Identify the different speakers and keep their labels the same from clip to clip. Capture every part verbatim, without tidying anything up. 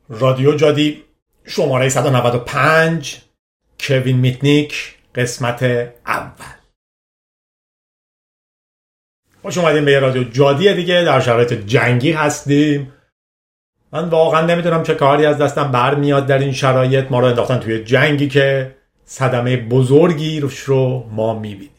Speaker 1: رادیو جادی شماره صد و نود و پنج، کوین میتنیک، قسمت اول. خوش اومدیم به یه رادیو جادی دیگه. در شرایط جنگی هستیم. من واقعا نمیدونم چه کاری از دستم برمیاد در این شرایط. ما رو انداختن توی جنگی که صدمه بزرگی روش رو ما میبینیم.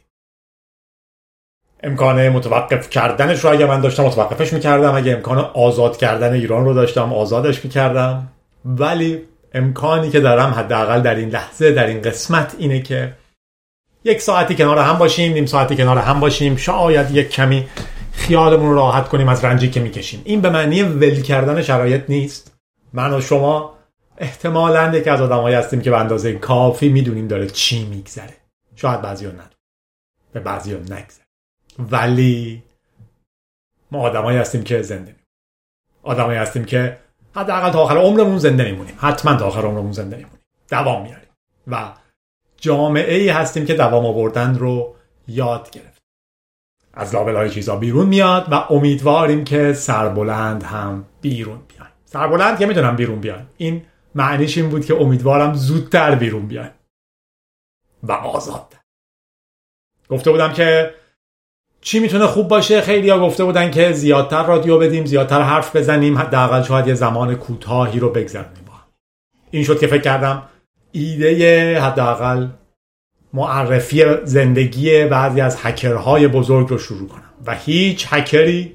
Speaker 1: امکان متوقف کردنش رو اگه من داشتم متوقفش میکردم، اگه امکان آزاد کردن ایران رو داشتم آزادش میکردم، ولی امکانی که دارم حداقل در این لحظه، در این قسمت، اینه که یک ساعتی کنار هم باشیم، نیم ساعتی کنار هم باشیم، شاید یک کمی خیالمون رو راحت کنیم از رنجی که میکشیم. این به معنی ول کردن شرایط نیست. من و شما احتمالاً یکی از آدمایی هستیم که به اندازه کافی میدونیم داره چی میگذره. شاید بعضیا ندونن، به بعضیا نگذره، ولی ما آدمایی هستیم که زنده میمونیم. آدمایی هستیم که حداقل تا آخر عمرمون زنده میمونیم. حتما تا آخر عمرمون زنده میمونیم. دوام میاریم و جامعه ای هستیم که دوام آوردن رو یاد گرفت. از لابلای چیزا بیرون میاد و امیدواریم که سربلند هم بیرون بیان. سربلند که میتونم بیرون بیان. این معنیش این بود که امیدوارم زودتر بیرون بیان و آزاد. گفته بودم که چی میتونه خوب باشه. خیلی ها گفته بودن که زیادتر رادیو بدیم، زیادتر حرف بزنیم، حداقل شاید یه زمان کوتاهی رو بگذرونیم با هم. این شد که فکر کردم ایده حداقل معرفی زندگی بعضی از هکرهای بزرگ رو شروع کنم و هیچ هکری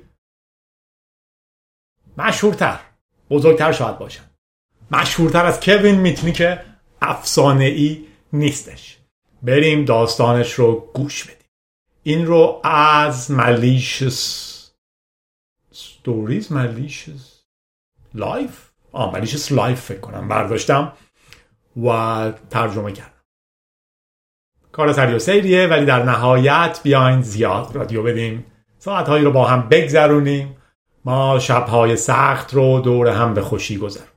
Speaker 1: مشهورتر، بزرگتر شاید باشن، مشهورتر از کوین میتنیک افسانه‌ای نیستش. بریم داستانش رو گوش بدیم. این رو از Malicious Stories Malicious Life آه Malicious Life فکر کنم برداشتم و ترجمه کردم. کار سری و سیریه، ولی در نهایت بیاین زیاد رادیو بدیم، ساعتهایی رو با هم بگذرونیم، ما شبهای سخت رو دور هم به خوشی گذرونیم.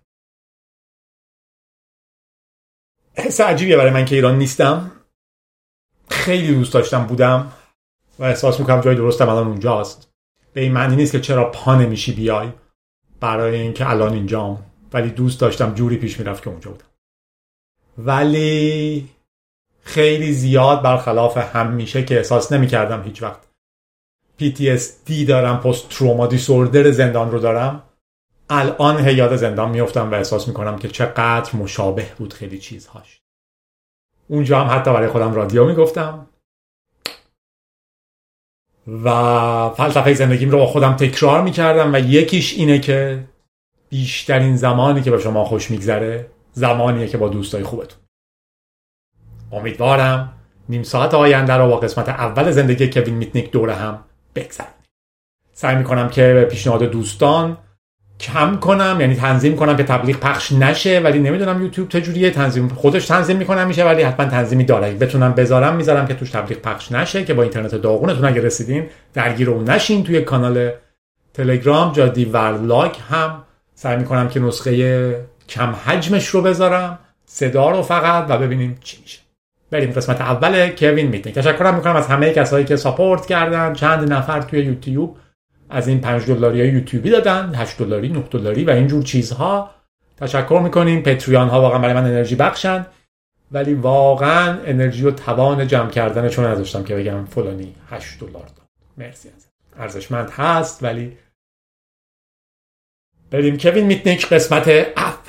Speaker 1: حس عجیبیه برای من که ایران نیستم. خیلی دوست داشتم بودم و احساس میکنم جای درستم الان اونجاست. به این معنی نیست که چرا پا نمیشی بیای، برای اینکه الان اینجام، ولی دوست داشتم جوری پیش میرفت که اونجا بودم. ولی خیلی زیاد برخلاف همیشه که احساس نمیکردم هیچ وقت پی تی اس دی دارم، پست تروما دیسوردر زندان رو دارم، الان هی یاد زندان میافتم و احساس میکنم که چقدر مشابه بود خیلی چیزهاش. اونجا هم حتی برای خودم رادیو میگفتم و فلسفه زندگیم رو با خودم تکرار میکردم و یکیش اینه که بیشترین زمانی که به شما خوش میگذره زمانیه که با دوستای خوبتون. امیدوارم نیم ساعت آینده رو با قسمت اول زندگی کوین میتنیک دوره هم بگذرونیم. سعی میکنم که به پیشنهاد دوستان کم کنم، یعنی تنظیم کنم که تبلیغ پخش نشه، ولی نمیدونم یوتیوب چجوریه. تنظیم خودش تنظیم میکنم میشه، ولی حتما تنظیمی داره. بتونم بذارم میذارم که توش تبلیغ پخش نشه، که با اینترنت داغونتون اگه رسیدین درگیر اون نشین. توی کانال تلگرام جادی ورلاگ هم سعی میکنم که نسخه کم حجمش رو بذارم، صدا رو فقط، و ببینیم چی میشه. بریم قسمت اول کوین میتنیک. تشکر میکنم از همه کسایی که ساپورت کردن. چند نفر توی یوتیوب از این پنج دلاری های یوتیوبی دادن، هشت دلاری، نه دلاری و اینجور چیزها. تشکر میکنیم. پتریان ها واقعا برای من انرژی بخشن، ولی واقعا انرژی و توان جمع کردن چون نداشتم که بگم فلانی هشت دلار داد. مرسی ازت. ارزشمند هست، ولی بریم کوین میتنیک قسمت اول.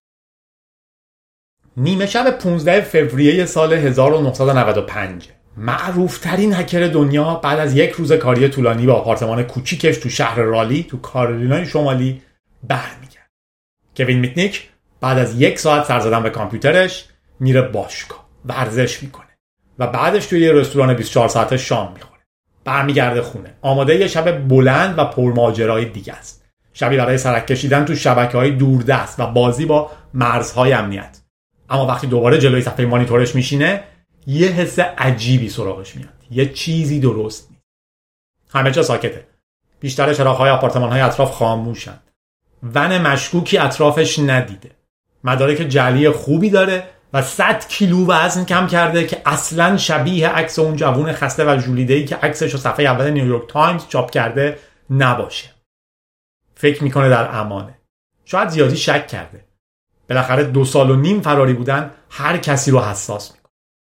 Speaker 1: نیمه شب پانزده فوریه سال هزار و نهصد و نود و پنج معروف ترین هکر دنیا بعد از یک روز کاری طولانی با آپارتمان کوچیکش تو شهر رالی تو کارولینای شمالی برمیگرده. کوین میتنیک بعد از یک ساعت سر زدن به کامپیوترش میره باشگاه، ورزش میکنه و بعدش توی یه رستوران بیست و چهار ساعته شام میخوره. برمیگرده خونه آماده یه شب بلند و پرماجرای دیگه است. شبی برای سرک کشیدن تو شبکه‌های دوردست و بازی با مرزهای امنیت. اما وقتی دوباره جلوی صفحه مانیتورش میشینه یه حس عجیبی سراغش میاد. یه چیزی درست نیست. همه جا ساکته. بیشتر چراغ‌های آپارتمان‌های اطراف خاموشن. ون مشکوکی اطرافش ندیده. مدارک جعلی خوبی داره و صد کیلو وزن کم کرده که اصلاً شبیه عکس اون جوون خسته و ژولیده‌ای که عکسش رو صفحه اول نیویورک تایمز چاپ کرده نباشه. فکر میکنه در امانه. شاید زیادی شک کرده. بالاخره دو سال و نیم فراری بودن هر کسی رو حساس میکنه.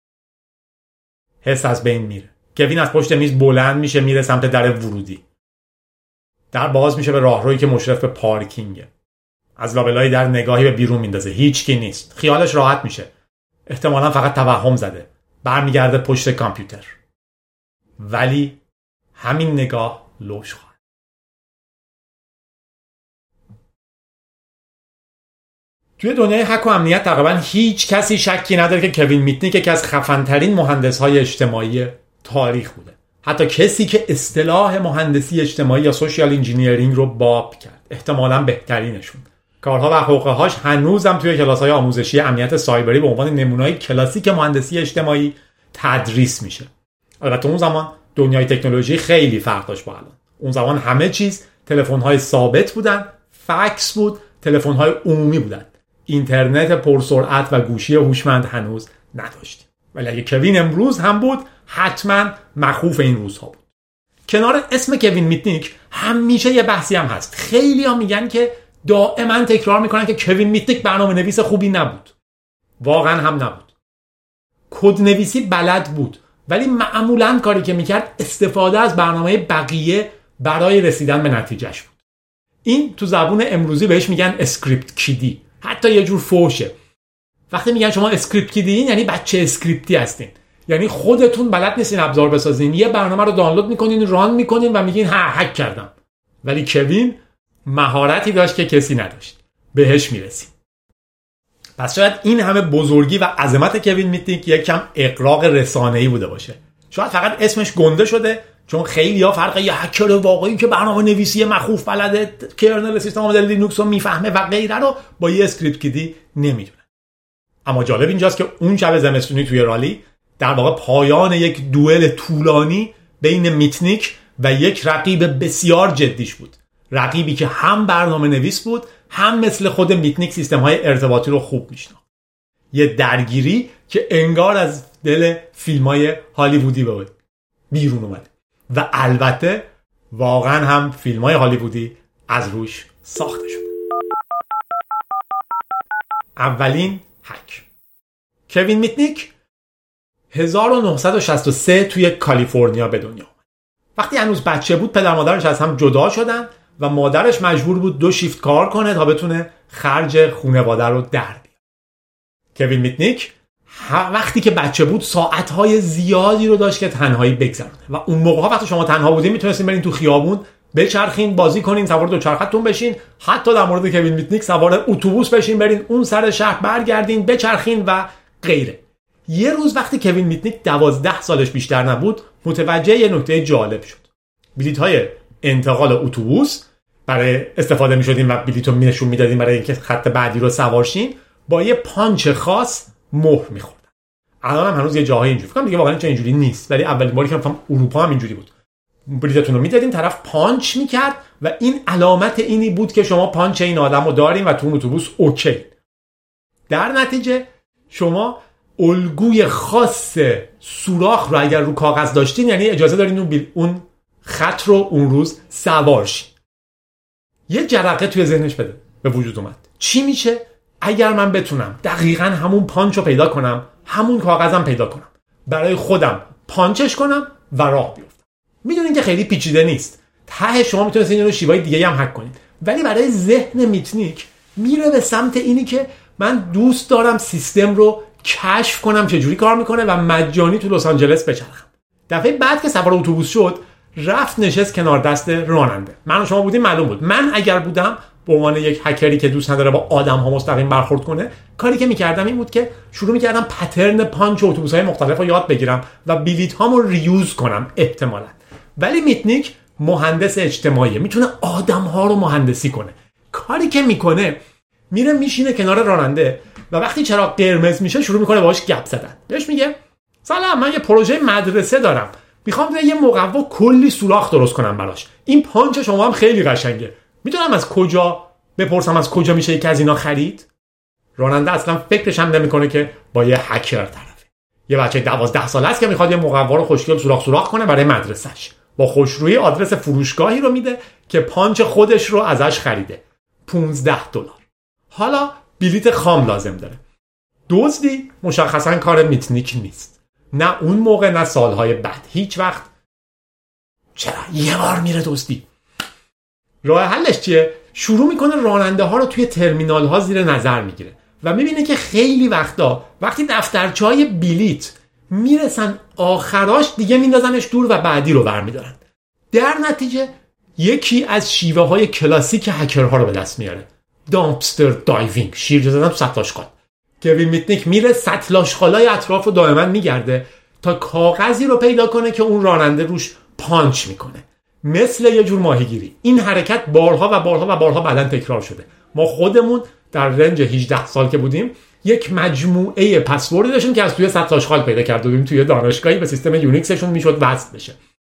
Speaker 1: حس از بین میره. کوین از پشت میز بلند میشه، میره سمت در ورودی. در باز میشه به راهرویی که مشرف به پارکینگه. از لابلای در نگاهی به بیرون میندازه. هیچکی نیست. خیالش راحت میشه. احتمالاً فقط توهم زده. برمیگرده پشت کامپیوتر. ولی همین نگاه لوش خواهد. توی دنیای هک و امنیت تقریبا هیچ کسی شکی نداره که کوین میتنیک یکی از خفن‌ترین مهندس‌های اجتماعی تاریخ بوده. حتی کسی که اصطلاح مهندسی اجتماعی یا سوشیال انجینیرینگ رو باب کرد. احتمالاً بهترینشون. کارها و حقوقهاش هنوزم توی کلاس‌های آموزشی امنیت سایبری به عنوان نمونه‌های کلاسیک مهندسی اجتماعی تدریس میشه. البته اون زمان دنیای تکنولوژی خیلی فرق داشت با الان. اون زمان همه چیز تلفن‌های ثابت بودن، فکس بود، تلفن‌های عمومی بودن. اینترنت پرسرعت و گوشی هوشمند هنوز نداشتیم. ولی اگه کوین امروز هم بود حتما مخوف این روزها بود. کنار اسم کوین میتنیک همیشه یه بحثی هم هست. خیلی ها میگن که دائما تکرار میکنن که کوین میتنیک برنامه نویس خوبی نبود. واقعا هم نبود. کد نویسی بلد بود، ولی معمولا کاری که میکرد استفاده از برنامه بقیه برای رسیدن به نتیجهش بود. این تو زبون امروزی بهش میگن اسکریپت کیدی. حتی یه جور فوشه. وقتی میگن شما اسکریپت کیدین یعنی بچه اسکریپتی هستین. یعنی خودتون بلد نیستین ابزار بسازین، یه برنامه رو دانلود میکنین، ران میکنین و میگین ها هک کردم. ولی کوین مهارتی داشت که کسی نداشت. بهش میرسیم. پس شاید این همه بزرگی و عظمت کوین میتنیک یک کم اغراق رسانه‌ای بوده باشه. شاید فقط اسمش گنده شده چون خیلی‌ها فرق یه هکر واقعی که برنامه نویسی مخوف بلده، کرنل سیستم عامل لینوکس رو میفهمه و غیره رو با یه اسکریپت کیدی نمیدونه. اما جالب اینجاست که اون شب زمستونی توی رالی در واقع پایان یک دوئل طولانی بین میتنیک و یک رقیب بسیار جدیش بود. رقیبی که هم برنامه نویس بود، هم مثل خود میتنیک سیستم‌های ارتباطی رو خوب میشناخت. یه درگیری که انگار از دل فیلم‌های هالیوودی بود بیرون اومد. و البته واقعا هم فیلم‌های هالیوودی از روش ساخته شد. اولین هک. کوین میتنیک هزار و نهصد و شصت و سه توی کالیفرنیا به دنیا اومد. وقتی هنوز بچه بود پدر مادرش از هم جدا شدن و مادرش مجبور بود دو شیفت کار کنه تا بتونه خرج خانواده رو در بیاره. کوین میتنیک وقتی که بچه بود ساعتهای زیادی رو داشت که تنهایی بگذرونه و اون موقع ها وقتی شما تنها بودین میتونستین برین تو خیابون بچرخین، بازی کنین، سوار دوچرخه‌تون بشین، حتی در مورد کوین میتنیک سوار اتوبوس بشین برین اون سر شهر برگردین بچرخین و غیره. یه روز وقتی کوین میتنیک دوازده سالش بیشتر نبود متوجه یه نکته جالب شد. بلیط‌های انتقال اتوبوس برای استفاده می‌شدین و بلیطو نشون میدادین برای اینکه خط بعدی رو سوار شین با یه پانچ خاص مهر می‌خوردن. الان هم هنوز یه جاهای اینجوری فکر کنم دیگه واقعا چه اینجوری نیست، ولی اولین باری که من فهمیدم اروپا هم اینجوری بود. بلیطتون رو میدادین، طرف پانچ میکرد و این علامت اینی بود که شما پانچ این آدمو دارین و تو اون اتوبوس اوکی. در نتیجه شما الگوی خاص سوراخ رو اگر رو کاغذ داشتین یعنی اجازه دارین اون, بیل... اون خط رو اون روز سوار شین. یه جرقه توی ذهنش بده به وجود اومد. چی میشه اگر من بتونم دقیقاً همون پانچ رو پیدا کنم، همون کاغذم پیدا کنم، برای خودم پانچش کنم و راه بیفتم. میدونین که خیلی پیچیده نیست. ته شما میتونید این رو شیوهای دیگه هم هک کنید. ولی برای ذهن میتنیک میره به سمت اینی که من دوست دارم سیستم رو کشف کنم چجوری کار میکنه و مجانی تو لس آنجلس بچرخم. دفعه بعد که سوار اتوبوس شد رفت نشست کنار دست راننده. من و شما بودیم معلوم بود. من اگر بودم به عنوان یک هکری که دوست نداره با آدم ها مستقیم برخورد کنه، کاری که میکردم این بود که شروع میکردم پترن پانچ اتوبوس های مختلف رو یاد بگیرم و بلیط هامو ریوز کنم احتمالاً. ولی میتنیک مهندس اجتماعیه، میتونه آدم ها رو مهندسی کنه. کاری که میکنه میره میشینه کنار راننده و وقتی چراغ قرمز میشه شروع میکنه باهاش گپ زدن. بهش میگه سلام، من یه پروژه مدرسه دارم، میخوام یه مقوا کلی سوراخ درست کنم براش. این پانچ شما هم خیلی قشنگه، میتونم از کجا بپرسم از کجا میشه یکی از اینا خرید؟ راننده اصلا فکرش هم نمیکنه که با یه هکر طرفه. یه بچه دوازده ساله است که میخواد یه مقوا رو خوشگل سوراخ سوراخ کنه برای مدرسه‌اش. با خوشرویی آدرس فروشگاهی رو میده که پانچ خودش رو ازش خریده. پانزده دلار. حالا بلیت خام لازم داره. دزدی مشخصا کار میتنیک نیست، نه اون موقع نه سالهای بعد، هیچ وقت. چرا یه بار میره دزدی. راه حلش چیه؟ شروع میکنه راننده ها رو توی ترمینال ها زیر نظر میگیره و میبینه که خیلی وقتا وقتی دفترچه‌های بلیت میرسن آخراش دیگه میندازنش دور و بعدی رو برمیدارن. در نتیجه یکی از شیوه های کلاسیک هکرها رو به دست میاره، دامپستر دایوینگ، شیرجه زدن تو سطل آشغال. کوین میتنیک میره سطل آشغالای اطراف رو دائما میگرده تا کاغذی رو پیدا کنه که اون راننده روش پانچ میکنه، مثل یه جور ماهیگیری. این حرکت بارها و بارها و بارها بعداً تکرار شده. ما خودمون در رنج هجده سال که بودیم یک مجموعه پسوردی داشتیم که از توی سطل آشغال پیدا کرده بودیم، توی دانشگاهی به سیستم یونیکسشون میشد وصل بشه.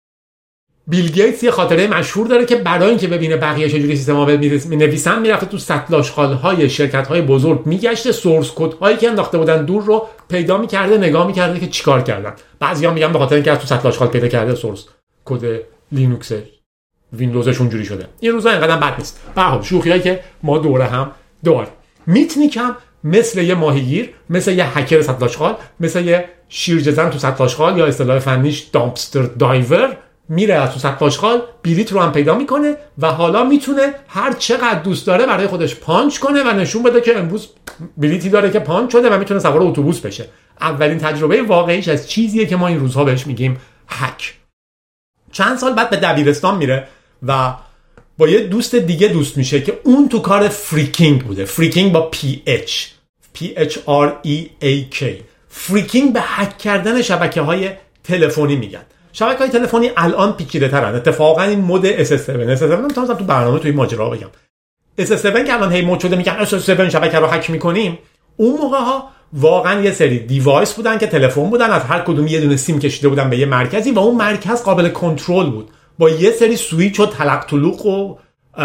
Speaker 1: بیل گیتس یه خاطره مشهور داره که برای اینکه ببینه بقیه چجوری سیستم عامل می‌نویسن میرفته تو سطل آشغال‌های شرکت‌های بزرگ میگشته، سورس کدهایی که انداخته بودن دور رو پیدا می‌کرده، نگاه می‌کرده که چیکار کردن. بعضیا میگن به خاطر اینکه از تو سطل آشغال پیدا کرده سورس کد لینوکس ویندوزش اونجوری شده. این روزا اینقدر بد نیست. به هر حال شوخیایی که ما دوره هم داریم. میتنیک هم مثل یه ماهیگیر، مثل یه هکر سطل آشغال، مثل یه شیرجه‌زن تو سطل آشغال یا اصطلاح فنیش دامپستر دایور، میره از تو سطل آشغال بلیت رو هم پیدا میکنه و حالا میتونه هر چقدر دوست داره برای خودش پانچ کنه و نشون بده که امروز بلیتی داره که پانچ شده و میتونه سوار اتوبوس بشه. اولین تجربه واقعیش از چیزیه که ما این روزها بهش میگیم هک. چند سال بعد به دبیرستان میره و با یه دوست دیگه دوست میشه که اون تو کار فریکینگ بوده. فریکینگ با پی اچ پی اچ آر ای ای کی. فریکینگ به هک کردن شبکه‌های تلفنی میگن. شبکه‌های تلفنی الان پیچیده‌ترن. اتفاقا این مد اس اس هفت اس اس هفت میتونم تو برنامه توی ماجرا بگم. اس اس هفت که الان هی مد شده میگن اس اس هفت شبکه رو هک میکنیم. اون موقع‌ها واقعا یه سری دیوایس بودن که تلفن بودن، از هر کدوم یه دونه سیم کشیده بودن به یه مرکزی و اون مرکز قابل کنترل بود با یه سری سویچ و تلق تلوق و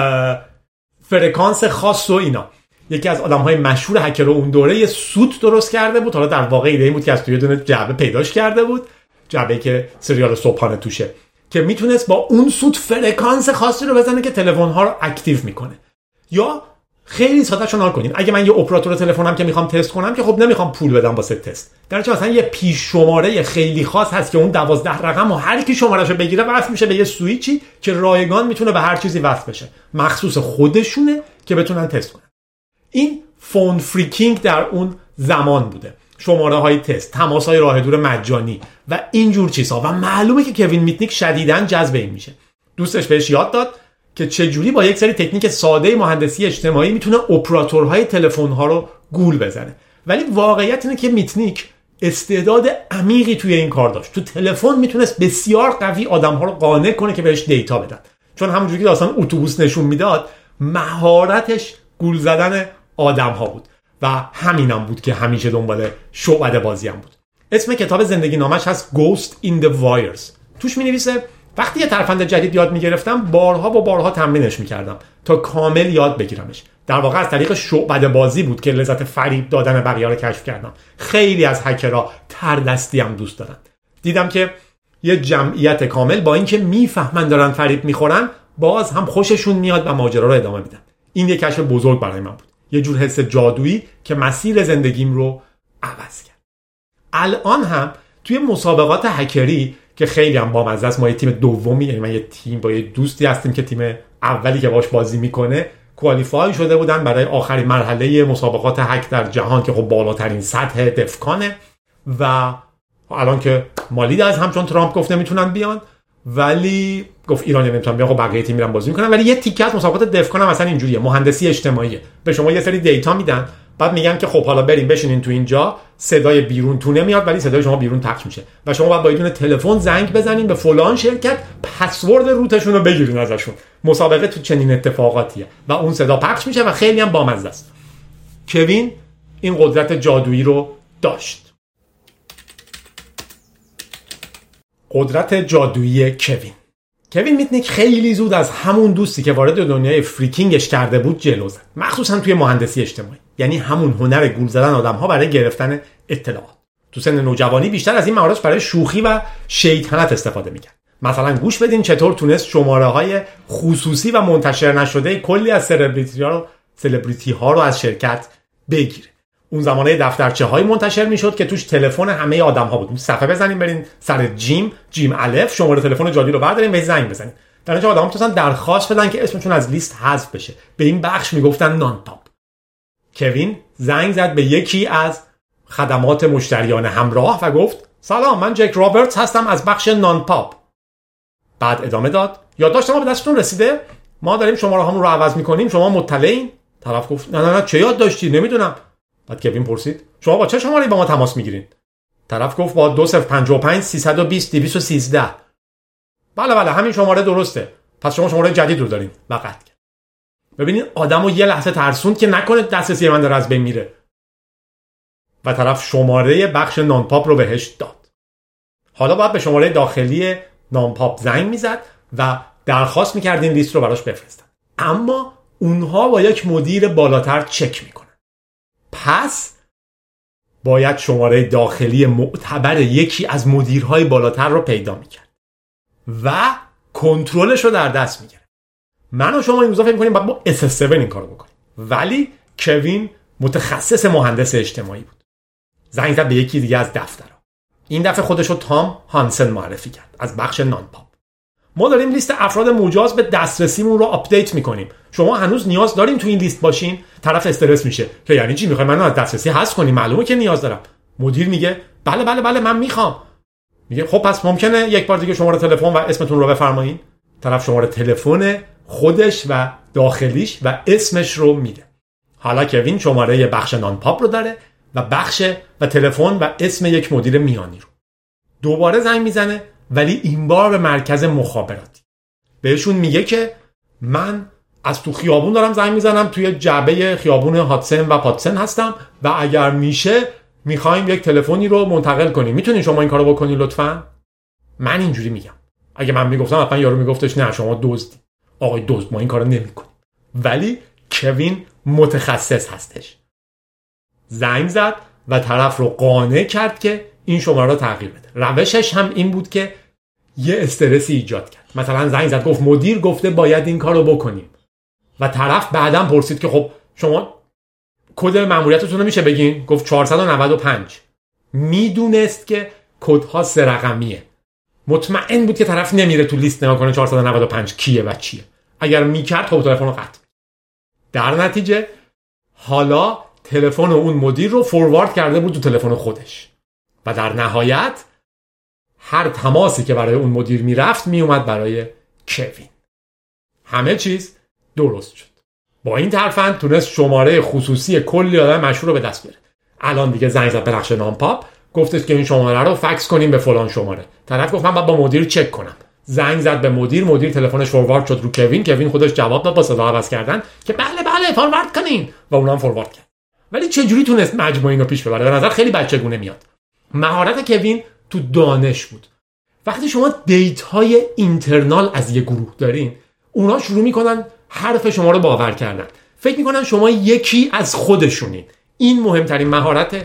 Speaker 1: فرکانس خاص و اینا. یکی از آدم‌های مشهور هکر اون دوره یه سوت درست کرده بود، حالا در واقع ایده این بود که از توی یه دونه جعبه پیداش کرده بود، جعبه‌ای که سریال صبحانه توشه، که میتونست با اون سوت فرکانس خاصی رو بزنه که تلفن‌ها رو اکتیو میکنه. یا خیلی ساده شون کنین، اگه من یه اپراتور تلفنم که میخوام تست کنم که خب نمیخوام پول بدم واسه تست، در چه مثلا یه پیش شماره خیلی خاص هست که اون دوازده رقم و هر کی شمارهشو بگیره وصل میشه به یه سوئیچی که رایگان میتونه به هر چیزی وصل بشه، مخصوص خودشونه که بتونن تست کنن. این فون فریکینگ در اون زمان بوده، شماره های تست، تماس های راه دور مجانی و اینجور چیزها. و معلومه که کوین میتنیک شدیداً جذب این میشه. دوستش بهش یاد داد که چجوری با یک سری تکنیک ساده مهندسی اجتماعی میتونه اپراتورهای تلفن‌ها رو گول بزنه. ولی واقعیت اینه که میتنیک استعداد عمیقی توی این کار داشت. تو تلفن میتونست بسیار قوی آدم‌ها رو قانع کنه که بهش دیتا بدن، چون همونجوری که داستان اتوبوس نشون میداد مهارتش گول زدن آدم‌ها بود و همینم بود که همیشه دنبال شعبده بازی هم بود. اسم کتاب زندگی نامش هست Ghost in the Wires. توش می‌نویسه وقتی یه ترفند جدید یاد میگرفتم بارها و بارها تمرینش میکردم تا کامل یاد بگیرمش. در واقع از طریق شعبده بازی بود که لذت فریب دادن بقیه رو کشف کردم. خیلی از هکرها تردستی هم دوست دارن. دیدم که یه جمعیت کامل با اینکه میفهمن دارن فریب میخورن باز هم خوششون میاد و ماجرا رو ادامه میدن. این یه کشف بزرگ برای من بود. یه جور حس جادویی که مسیر زندگیم رو عوض کرد. الان هم توی مسابقات هکری که خیلی هم بامزه است، ما یه تیم دومی، یعنی من یه تیم با یه دوستی هستیم که تیم اولی که باش بازی میکنه کوالیفای شده بودن برای آخرین مرحله مسابقات هک در جهان که خب بالاترین سطح دفکانه و الان که مالی از همچون ترامپ گفت نمیتونن بیان، ولی گفت ایرانی نمیتونن بیان، خب بقیه تیم میرن بازی میکنن. ولی یه تیکه از مسابقات دفکان هم مثلا اینجوریه، مهندسی اجتماعیه. به شما یه سری دیتا میدن، بعد میگن که خب حالا بریم بشینین تو اینجا، صدای بیرون تو نمیاد ولی صدای شما بیرون پخش میشه و شما باید با یه دونه تلفن زنگ بزنین به فلان شرکت، پسورد روتشون رو بگیرین ازشون. مسابقه تو چنین اتفاقاتیه و اون صدا پخش میشه و خیلی هم بامزه است. کوین این قدرت جادویی رو داشت. قدرت جادویی کوین. کوین میتنیک خیلی زود از همون دوستی که وارد دنیای فریکینگش کرده بود جلو زد، مخصوصا توی مهندسی اجتماعی، یعنی همون هنر گول زدن آدم‌ها برای گرفتن اطلاعات. تو سن نوجوانی بیشتر از این مهارت برای شوخی و شیطنت استفاده می‌کرد. مثلا گوش بدین چطور تونست شماره‌های خصوصی و منتشر نشده کلی از سلبریتی‌ها رو سلبریتی‌ها رو از شرکت بگیره. اون زمانه دفترچه‌های منتشر میشد که توش تلفن همه آدم‌ها بود. صفحه بزنین برین سر جیم، جیم الف، شماره تلفن جادی رو بردارین و زنگ بزنین. در نتیجه آدم‌ها میتونن درخواست بدن که اسمشون از لیست حذف بشه. به این بخش میگفتن نان پاپ. کوین زنگ زد به یکی از خدمات مشتریان همراه و گفت سلام، من جک رابرتس هستم از بخش نان پاپ. بعد ادامه داد یادداشت ما به دستتون رسیده؟ ما داریم شماره هامون رو عوض می‌کنیم، شما مطلعین؟ طرف گفت نه نه نه چه یادداشتی؟ نمیدونم. بعد کوین پرسید شما با چه شماره‌ای با ما تماس میگیرین؟ طرف گفت با دو صفر پنج پنج سیصد و بیست دویست و سیزده. بله بله همین شماره درسته. پس شما شماره جدید رو دارین. فقط ببینید آدمو یه لحظه ترسوند که نکنه دسترسی من داره از بین میره. و طرف شماره بخش نان پاپ رو بهش داد. حالا باید به شماره داخلی نان پاپ زنگ میزد و درخواست میکرد این لیست رو براش بفرستن. اما اونها با یک مدیر بالاتر چک میکنن. پس باید شماره داخلی معتبر یکی از مدیرهای بالاتر رو پیدا میکرد و کنترلش رو در دست میگیره. من و شما این روزا فکر می‌کنیم باید با اس اس هفت این کارو بکنیم، ولی کوین متخصص مهندس اجتماعی بود. زنگ زد به یکی دیگه از دفترها. این دفعه خودش رو تام هانسن معرفی کرد از بخش نان پاپ. ما داریم لیست افراد مجاز به دسترسیمون رو آپدیت می‌کنیم. شما هنوز نیاز دارین تو این لیست باشین؟ طرف استرس میشه که یعنی چی، می‌خوای منو از دسترسی حذف کنی؟ معلومه که نیاز دارم. مدیر میگه بله بله بله من می‌خوام. میگه خب پس ممکنه یک بار دیگه شماره تلفن و اسمتون رو بفرمایید؟ طرف شماره تلفن خودش و داخلیش و اسمش رو میده. حالا کوین شماره بخش نان پاپ رو داره و بخش و تلفن و اسم یک مدیر میانی رو. دوباره زنگ میزنه ولی این بار به مرکز مخابراتی. بهشون میگه که من از تو خیابون دارم زنگ میزنم، توی جعبه خیابون هاتسن و پاتسن هستم و اگر میشه میخوایم یک تلفنی رو منتقل کنیم، میتونین شما این کارو بکنین لطفاً؟ من اینجوری میگم. اگه من میگفتم حتما یارو میگفتش نه شما دزدی. آقای دزد ما این کارو نمیکنیم. ولی کوین متخصص هستش. زنگ زد و طرف رو قانع کرد که این شماره رو تغییر بده. روشش هم این بود که یه استرسی ایجاد کرد. مثلا زنگ زد گفت مدیر گفته باید این کارو بکنیم. و طرف بعداً پرسید که خب شما کد مأموریتتون رو میشه بگین؟ گفت چهارصد و نود و پنج. میدونست که کدها سه رقمیه. مطمئن بود که طرف نمیره تو لیست نگاه کنه چهارصد و نود و پنج کیه و چیه. اگر میکرد خب تلفن رو قطع. در نتیجه حالا تلفن اون مدیر رو فوروارد کرده بود تو تلفن خودش و در نهایت هر تماسی که برای اون مدیر میرفت میومد برای کوین. همه چیز درست شد. با این ترفند تونست شماره خصوصی کلی آدم مشهور رو به دست بیاره. الان دیگه زنگ زد به بخش نان پاپ، گفتش که این شماره رو فکس کنیم به فلان شماره. طرف گفت من باید با مدیر چک کنم. زنگ زد به مدیر، مدیر تلفنش فوروارد شد رو کوین. کوین خودش جواب داد با صدا عوض کردن که بله بله فوروارد کنین و اونها هم فوروارد کرد. ولی چه جوری تونست مجموعه اینو پیش ببره؟ به نظر خیلی بچگونه میاد. مهارت کوین تو دانش بود. وقتی شما دیتاهای اینترنال از یه گروه دارین، اونا شروع میکنن حرف شما رو باور کردن. فکر میکنن شما یکی از خودشونین. این مهمترین مهارت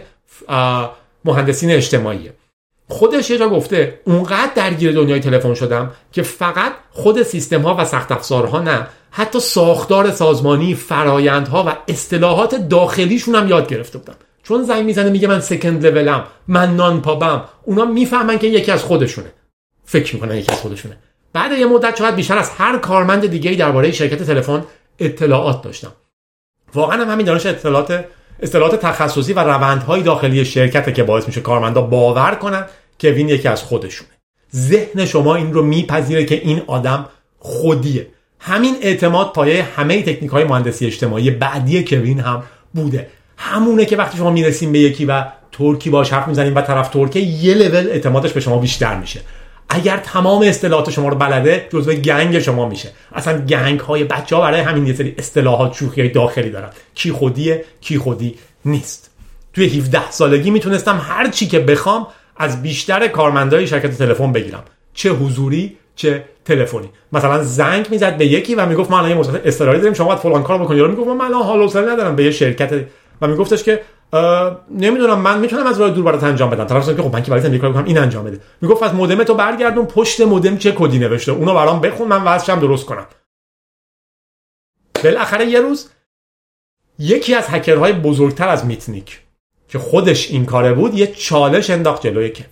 Speaker 1: مهندسین اجتماعیه. خودش یه جا گفته اونقدر درگیر دنیای تلفن شدم که فقط خود سیستم ها و سخت افزارها نه، حتی ساختار سازمانی، فرایندها و اصطلاحات داخلیشون هم یاد گرفته بودم. چون زنگ میزنه میگه من سکند لولم، من نان پابم، اونا میفهمن که یکی از خودشونه. فکر میکنن یکی از خودشونه. بعد یه مدت شاید بیشتر از هر کارمند دیگه‌ای درباره شرکت تلفن اطلاعات داشتم. واقعا هم همین دانش اطلاعات اصطلاحات تخصصی و روندهای داخلی شرکته که باعث میشه کارمندا باور کنن که کوین یکی از خودشونه. ذهن شما این رو میپذیره که این آدم خودیه. همین اعتماد پایه همه تکنیک‌های مهندسی اجتماعی بعدی کوین هم بوده. همونه که وقتی شما میرسین به یکی و ترکی باهاش حرف میزنین و طرف ترکه، یه لول اعتمادش به شما بیشتر میشه. اگر تمام اصطلاحات شما رو بلده، جزو گنگ شما میشه. اصلا گنگ های بچه‌ها برای همین یه سری اصطلاحات شوخی‌های داخلی دارن. کی خودیه، کی خودی نیست. توی هفده سالگی میتونستم هر چی که بخوام از بیشتر کارمندای شرکت تلفن بگیرم، چه حضوری چه تلفنی. مثلا زنگ میزد به یکی و میگفت ما الان یه مصاحبه اضطراری داریم، شما باید فلان کارو بکنید. یا میگفت من الان حال و حوصله ندارم به یه شرکت، و میگفتش که نمیدونم من میتونم از راه دور برات انجام بدم. طرف گفت خب من که برات یه کار بکنم این انجام بده. میگفت از مودم تو برگردون، پشت مودم چه کدی نوشته اونو برام بخون، من واسهشم درست کنم. بالاخره یه روز یکی از هکرهای بزرگتر از میتنیک که خودش این کاره بود یه چالش انداخت جلوی کوین.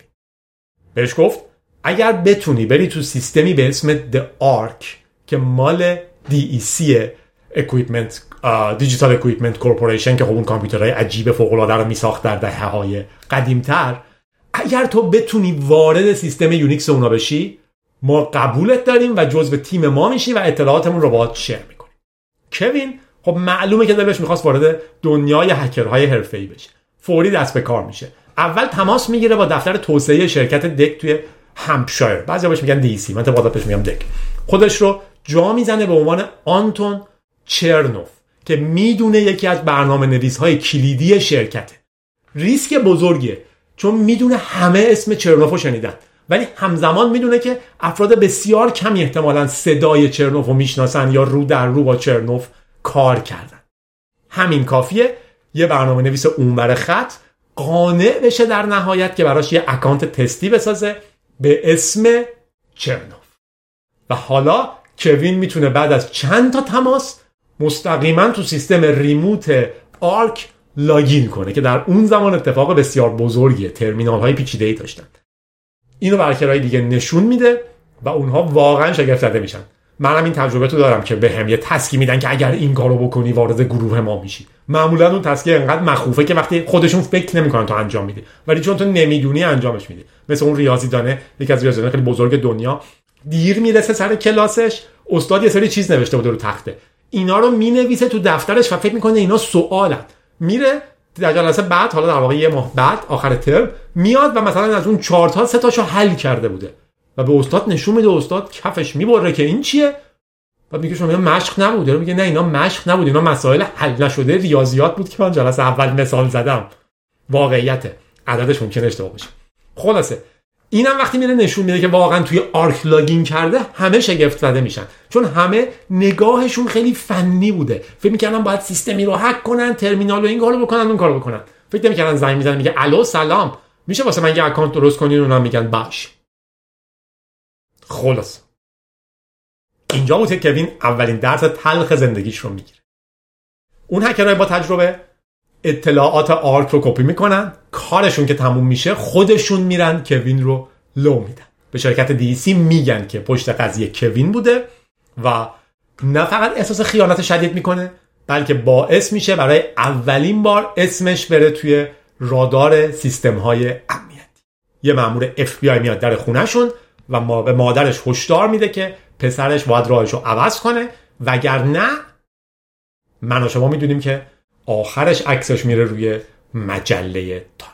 Speaker 1: بهش گفت اگر بتونی بری تو سیستمی به اسم The Ark که مال دی ای سی Equipment Digital Equipment Corporation که خب اون کامپیوترهای عجیب فوق‌العاده رو میساخت در دهه‌های قدیم‌تر، اگر تو بتونی وارد سیستم یونیکس اونا بشی ما قبولت داریم و جزو تیم ما میشی و اطلاعاتمون رو باهات شیر میکنیم. کوین خب معلومه که دلش میخواست وارد دنیای هکرهای حرفه‌ای بشه. فوری دست به کار میشه. اول تماس میگیره با دفتر توسعه شرکت دک توی همپشایر. بعضیا بهش میگن دی سی، من تا بهش میگم دک. خودش رو جا میزنه به عنوان آنتون چرنوف که میدونه یکی از برنامه‌نویس‌های کلیدی شرکته. ریسک بزرگیه چون میدونه همه اسم چرنوفو شنیدن، ولی همزمان میدونه که افراد بسیار کمی احتمالاً صدای چرنوفو میشناسن یا رو در رو با چرنوف کار کردن. همین کافیه یه برنامه‌نویس اونور خط قانع بشه در نهایت که براش یه اکانت تستی بسازه به اسم چرنوف. و حالا کوین میتونه بعد از چند تا تماس مستقیما تو سیستم ریموت آرک لاگین کنه که در اون زمان اتفاق بسیار بزرگیه. ترمینال های پیچیده‌ای داشتن. اینو برکرهای دیگه نشون میده و اونها واقعا شگفت زده میشن. منم این تجربه تو دارم که به هم یه تسکی میدن که اگر این کارو بکنی وارد گروه ما میشی. معمولا اون تسکی انقدر مخوفه که وقتی خودشون فکر نمیکنن تو انجام میدی، ولی چون تو نمیدونی انجامش میدی. مثل اون ریاضیدانه، یکی از ریاضیدانه خیلی بزرگ دنیا، دیر میرسه سر کلاسش، استاد یه سری چیز نوشته بود رو تخته، اینا رو مینویسه تو دفترش و فکر میکنه اینا سوالن. میره در جلسه بعد، حالا در واقع یه ماه بعد آخر ترم میاد و مثلا از اون چهار تا سه تاشو حل کرده بوده و به استاد نشون میده. استاد کفش میبره که این چیه و میگه شما اینا مشق نبوده. میگه نه اینا مشق نبود، اینا مسائل حل نشده ریاضیات بود که من جلسه اول مثال زدم. واقعیته، عددش ممکنه اشتباه باشه. خلاصه اینم وقتی میره نشون میده که واقعا توی آرک لاگین کرده، همه شگفت زده میشن چون همه نگاهشون خیلی فنی بوده. فکر میکردن باید سیستمی رو هک کنن، ترمینال رو این کارو بکنن اون کارو بکنن. فکر نمیکردن زنگ میزنن میگه الو سلام میشه واسه من یه اکانت درست کنین، اونا میگن باش. خلاص اینجا بود که کوین اولین درس تلخ زندگیش رو میگیره. اون هکرها با تجربه اطلاعات آرک رو کپی میکنن، کارشون که تموم میشه خودشون میرن کوین رو لو میدن. به شرکت دی سی میگن که پشت قضیه کوین بوده و نه فقط احساس خیانت شدید میکنه، بلکه باعث میشه برای اولین بار اسمش بره توی رادار سیستم های امنیتی. یه مأمور اف بی آی میاد در خونهشون و ما به مادرش هشدار میده که پسرش باید راهشو عوض کنه، وگرنه من و شما میدونیم که آخرش عکسش میره روی مجله تایم.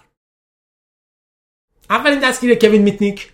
Speaker 1: اولین دستگیری کوین میتنیک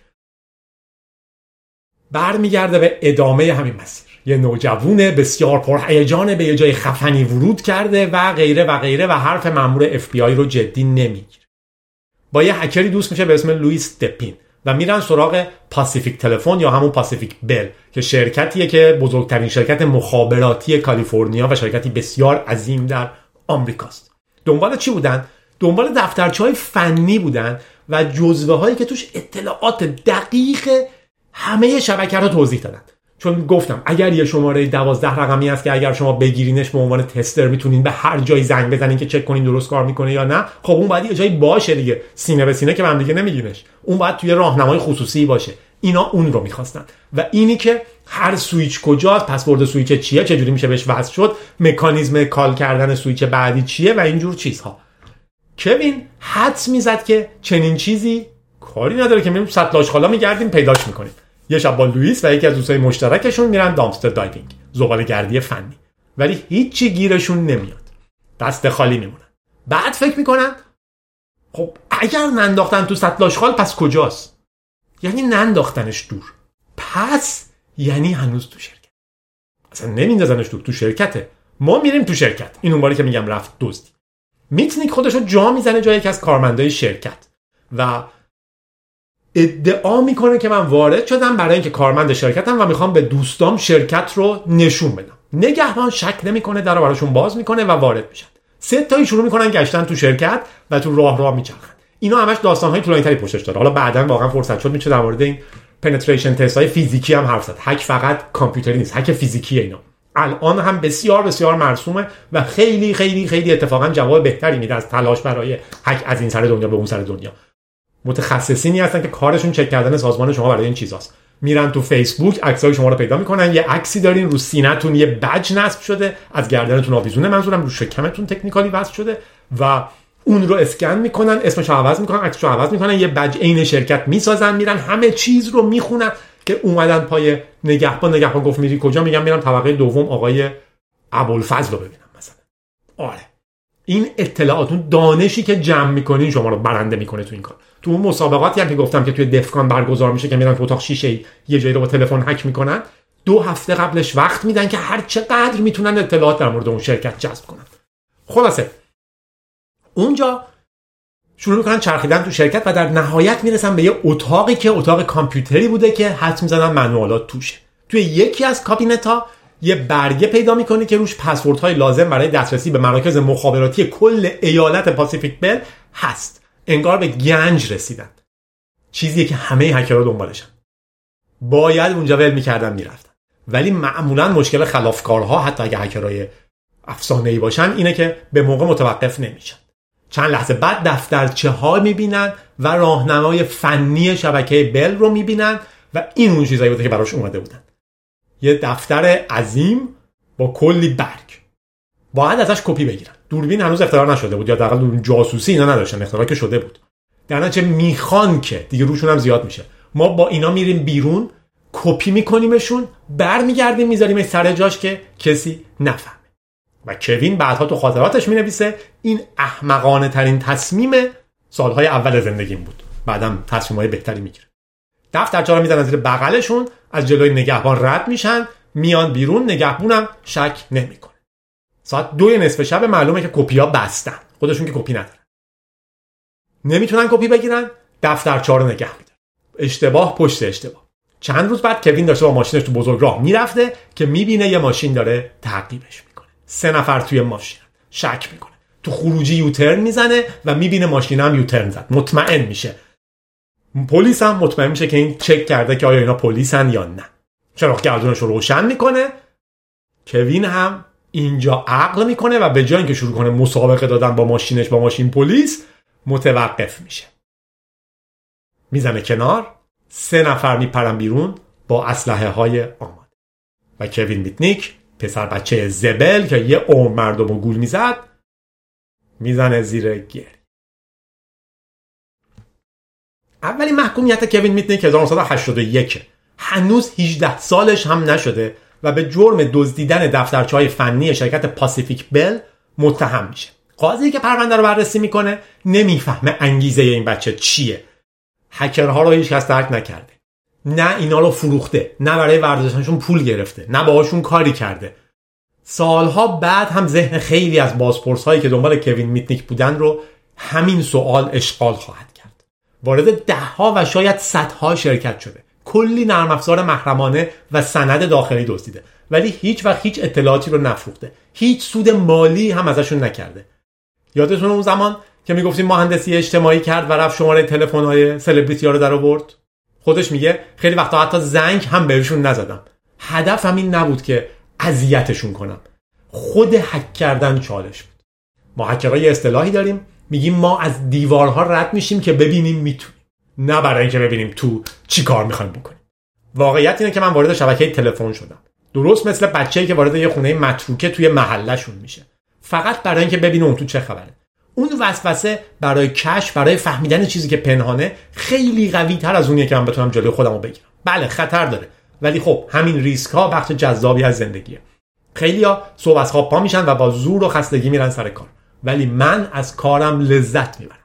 Speaker 1: برمیگرده به ادامه همین مسیر. یه نوجوان بسیار پرهیجان به یه جای خفنی ورود کرده و غیره و غیره و حرف مأمور اف بی آی رو جدی نمیگیره. با یه هکری دوست میشه به اسم لوئیس دپین و میرن سراغ پاسیفیک تلفن یا همون پاسیفیک بل که شرکتیه که بزرگترین شرکت مخابراتی کالیفرنیا و شرکتی بسیار عظیم در آمریکاست. دنبال چی بودن؟ دنبال دفترچه‌های فنی بودن و جزوه هایی که توش اطلاعات دقیق همه شبکه‌ها توضیح دادن. چون گفتم اگر یه شماره دوازده رقمی هست که اگر شما بگیرینش به عنوان تستر میتونین به هر جای زنگ بزنین که چک کنین درست کار میکنه یا نه، خب اون باید یه جایی باشه دیگه، سینه به سینه که من دیگه نمیگینش، اون باید توی راهنمای خصوصی باشه. اینا اون رو میخواستن و اینی که هر سویچ کجاست، پسورد سویچ چیه، چجوری میشه بهش وصل شد، مکانیزم کال کردن سویچ بعدی چیه و اینجور چیزها. کوین حدس میزد که چنین چیزی کاری نداره که میریم سطل آشغالا میگردیم پیداش میکنیم. یه شب با لوئیس و یکی از دوستای مشترکشون میرن دامپستر دایوینگ، زباله‌گردی فنی، ولی هیچی گیرشون نمیاد، دست خالی میمونن. بعد فکر میکنن خب اگر ننداختن تو سطل آشغال پس کجاست؟ یعنی ننداختنش دور، پس یعنی هنوز تو شرکت. اصلا نمیندازنش دور، تو شرکته. ما میریم تو شرکت. این اون باری که میگم رفت دزدی. میتنیک خودشو جا میزنه جای یکی از کارمندای شرکت و ادعا میکنه که من وارد شدم برای اینکه کارمند شرکتم و میخوام به دوستام شرکت رو نشون بدم. نگهبان شک نمیکنه، درو براشون باز میکنه و وارد میشن. سه تایی شروع میکنن گشتن تو شرکت و تو راه راه میچرخن. اینا همش داستانهای طولانی‌تری پشتش داره. حالا بعداً واقعا فرصت شد میشه در مورد این پنتریشن تست های فیزیکی هم حرف زد. هک فقط کامپیوتری نیست، هک فیزیکیه اینا. الان هم بسیار بسیار مرسومه و خیلی خیلی خیلی اتفاقا جواب بهتری میده از تلاش برای هک از این سر دنیا به اون سر دنیا. متخصصینی هستن که کارشون چک کردن سازمان شما برای این چیزاست. میرن تو فیسبوک عکسای شما رو پیدا میکنن، یه عکسی دارین رو سینه‌تون یه بج نصب شده، از گردنتون آویزونه، منظورم رو شکمتون تکنیکالی وصل شده و اون رو اسکن میکنن، اسمش رو عوض میکنن، عکسش رو عوض میکنن، یه بج عین شرکت میسازن، میرن همه چیز رو میخونن که اومدن پای نگهبان. نگهبان گفت میری کجا؟ میگم میرم طبقه دوم آقای ابوالفضل رو ببینم مثلا. آره این اطلاعات، اون دانشی که جمع میکنین شما رو برنده میکنه تو این کار. تو اون مسابقاتی هم که گفتم که توی دفکان برگزار میشه که میرن تو اتاق شیشه یه جایی رو با تلفن هک میکنن، دو هفته قبلش وقت میدن که هر چقدر میتونن اطلاعات در مورد اون شرکت جذب کنن. خلاصه اونجا شروع میکنن چرخیدن تو شرکت و در نهایت میرسن به یه اتاقی که اتاق کامپیوتری بوده که حدس میزنن منوالات توشه. توی یکی از کابینت‌ها یه برگه پیدا میکنی که روش پسوردهای لازم برای دسترسی به مراکز مخابراتی کل ایالت پاسیفیک بل هست. انگار به گنج رسیدن. چیزیه که همه هکرها دنبالشن. باید اونجا ول میکردن میرفتن. ولی معمولا مشکل خلافکارها حتی اگه هکرهای افسانه‌ای باشن اینه که به موقع متوقف نمیشن. چند لحظه بعد دفترچه ها میبینن و راهنمای فنی شبکه بل رو میبینن و این اون چیزایی بوده که براش اومده بودن. یه دفتر عظیم با کلی برگ. باید ازش کپی بگیرن. دوربین هنوز اختراع نشده بود یا حداقل دوربین جاسوسی اینا نداشتن، اختراع که شده بود. در نتیجه میخوان که دیگه روشون هم زیاد میشه. ما با اینا میریم بیرون، کپی میکنیمشون، برمیگردیم میذاریمش سر جاش که کسی نفهمه. و کوین بعدها تو خاطراتش مینویسه این احمقانه ترین تصمیم سالهای اول زندگیم بود. بعدم تصمیمای بهتری میگیره. دفترچه‌ها رو میذارن زیر بغلشون، از جلوی نگهبان رد میشن، میان بیرون، نگهبانم شک نمیکنه. ساعت دو نصف شب معلومه که کپی‌ها بستن. خودشون که کپی ندارن. نمیتونن کپی بگیرن، دفترچه‌ها رو نگه میدارن. اشتباه پشت اشتباه. چند روز بعد کوین داشته با ماشینش تو بزرگراه میرفته که میبینه یه ماشین داره تعقیبش میکنه. سه نفر توی ماشین. شک میکنه. تو خروجی یوترن میزنه و میبینه ماشین هم یوترن زد. مطمئن میشه. پلیس هم مطمئن میشه که این چک کرده که آیا اینا پلیسن یا نه. چراغ گردونش رو روشن میکنه. کوین هم اینجا عقل میکنه و به جای اینکه شروع کنه مسابقه دادن با ماشینش با ماشین پلیس، متوقف میشه. میزنه کنار، سه نفر میپرن بیرون با اسلحه های آماده و کوین میتنیک، پسر بچه زبل که یه عمر مردم رو گول میزد، میزنه زیر گری. اولی محکومیت کوین میتنیک هزار و نهصد و هشتاد و یک، هنوز هجده سالش هم نشده و به جرم دزدیدن دفترچه‌های فنی شرکت پاسیفیک بل متهم میشه. قاضی که پرونده رو بررسی میکنه نمیفهمه انگیزه این بچه چیه. هکرها رو هیچ کس درک نکرده. نه اینا رو فروخته، نه برای ورزششون پول گرفته، نه باهاشون کاری کرده. سالها بعد هم ذهن خیلی از بازپرس‌هایی که دنبال کوین میتنیک بودن رو همین سوال اشغال خواهد کرد. وارد ده‌ها و شاید صدها شرکت شده. کلی نرم افزار محرمانه و سند داخلی دزدیده، ولی هیچ وقت هیچ اطلاعاتی رو نفروخته. هیچ سود مالی هم ازشون نکرده. یادتون اون زمان که میگفتیم مهندسی اجتماعی کرد و رفت شماره تلفن‌های سلبریتی‌ها رو در آورد؟ خودش میگه خیلی وقتا حتی زنگ هم بهشون نزدم. هدفم این نبود که اذیتشون کنم. خود هک کردن چالش بود. ما هکرها یه اصطلاحی داریم، میگیم ما از دیوارها رد میشیم که ببینیم میتونیم، نه برای اینکه ببینیم تو چی کار میخوایم بکنیم. واقعیت اینه که من وارد شبکه تلفن شدم، درست مثل بچه‌ای که وارد یه خونه متروکه توی محله‌شون میشه، فقط برای اینکه ببینه اون تو چه خبره. اون وسوسه برای کشف، برای فهمیدن چیزی که پنهانه، خیلی قوی تر از اونیه که من بتونم جلوی خودم رو بگیرم. بله خطر داره، ولی خب همین ریسک ها بخش جذابی از زندگیه. خیلیا صبح از خواب پا میشن و با زور و خستگی میرن سر کار، ولی من از کارم لذت میبرم.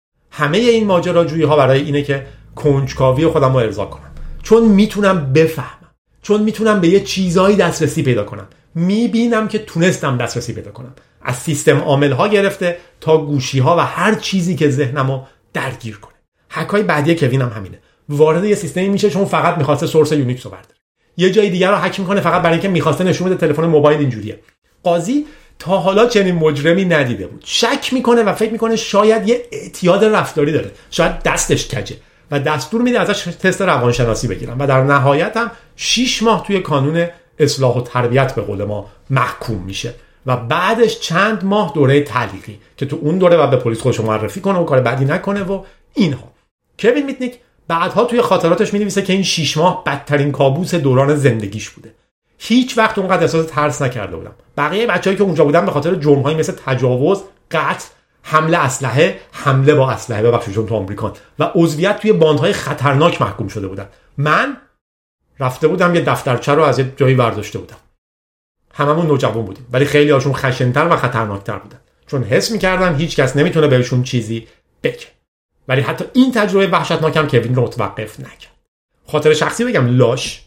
Speaker 1: همه این ماجراجویی ها برای اینه که کنجکاوی خودم رو ارضا کنم، چون میتونم بفهمم، چون میتونم به یه چیزایی دسترسی پیدا کنم. میبینم که تونستم دسترسی پیدا کنم، از سیستم عامل ها گرفته تا گوشی ها و هر چیزی که ذهنمو درگیر کنه. هکای بعدی کوین هم همینه، وارد یه سیستمی میشه چون فقط میخواسته سورس یونیکس رو برداره، یه جای دیگر رو هک میکنه فقط برای اینکه میخواسته نشون بده تلفن موبایل اینجوریه. قاضی تا حالا چنین مجرمی ندیده بود، شک میکنه و فکر میکنه شاید یه اعتیاد رفتاری داره، شاید دستش کجه و دستور میده ازش تست روانشناسی بگیرن و در نهایت هم شش ماه توی کانون اصلاح و تربیت به قول ما محکوم میشه و بعدش چند ماه دوره تعلیقی که تو اون دوره باید به پلیس خودشو معرفی کنه و کار بدی نکنه و اینها. کوین میتنیک بعدها توی خاطراتش می‌نویسه که این شش ماه بدترین کابوس دوران زندگیش بوده. هیچ وقت اونقدر احساس ترس نکرده بودم. بقیه بچه‌ای که اونجا بودن به خاطر جرم‌هایی مثل تجاوز، قتل، حمله اسلحه، حمله با اسلحه ببخشید چون تو آمریکا و عضویت توی باندهای خطرناک محکوم شده بودن. من رفته بودم یه دفترچه رو از یه جایی برداشته بودم. هممون نوجوان بودیم ولی خیلی هاشون خشن‌تر و خطرناکتر بودن چون حس می‌کردن هیچ کس نمیتونه بهشون چیزی بگه. ولی حتی این تجربه وحشتناکم کوین رو متوقف نکرد. خاطر شخصی بگم لاش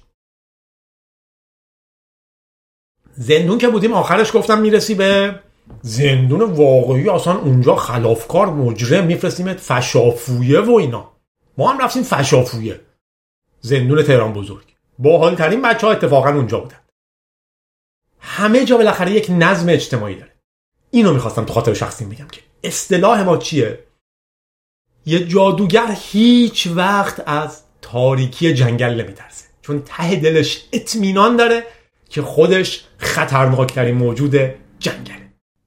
Speaker 1: زندون که بودیم آخرش گفتم میرسی به زندون واقعی، اصلا اونجا خلافکار مجرم میفرستیمت فشافویه و اینا. ما هم رفتیم فشافویه، زندون تهران بزرگ. باحال ترین بچه‌ها اتفاقا اونجا بودن. همه جا بالاخره یک نظم اجتماعی داره. اینو میخواستم تو خاطر شخصی بگم که اصطلاح ما چیه؟ یه جادوگر هیچ وقت از تاریکی جنگل نمیترسه چون ته دلش اطمینان داره که خودش خطرناکترین موجود جنگله.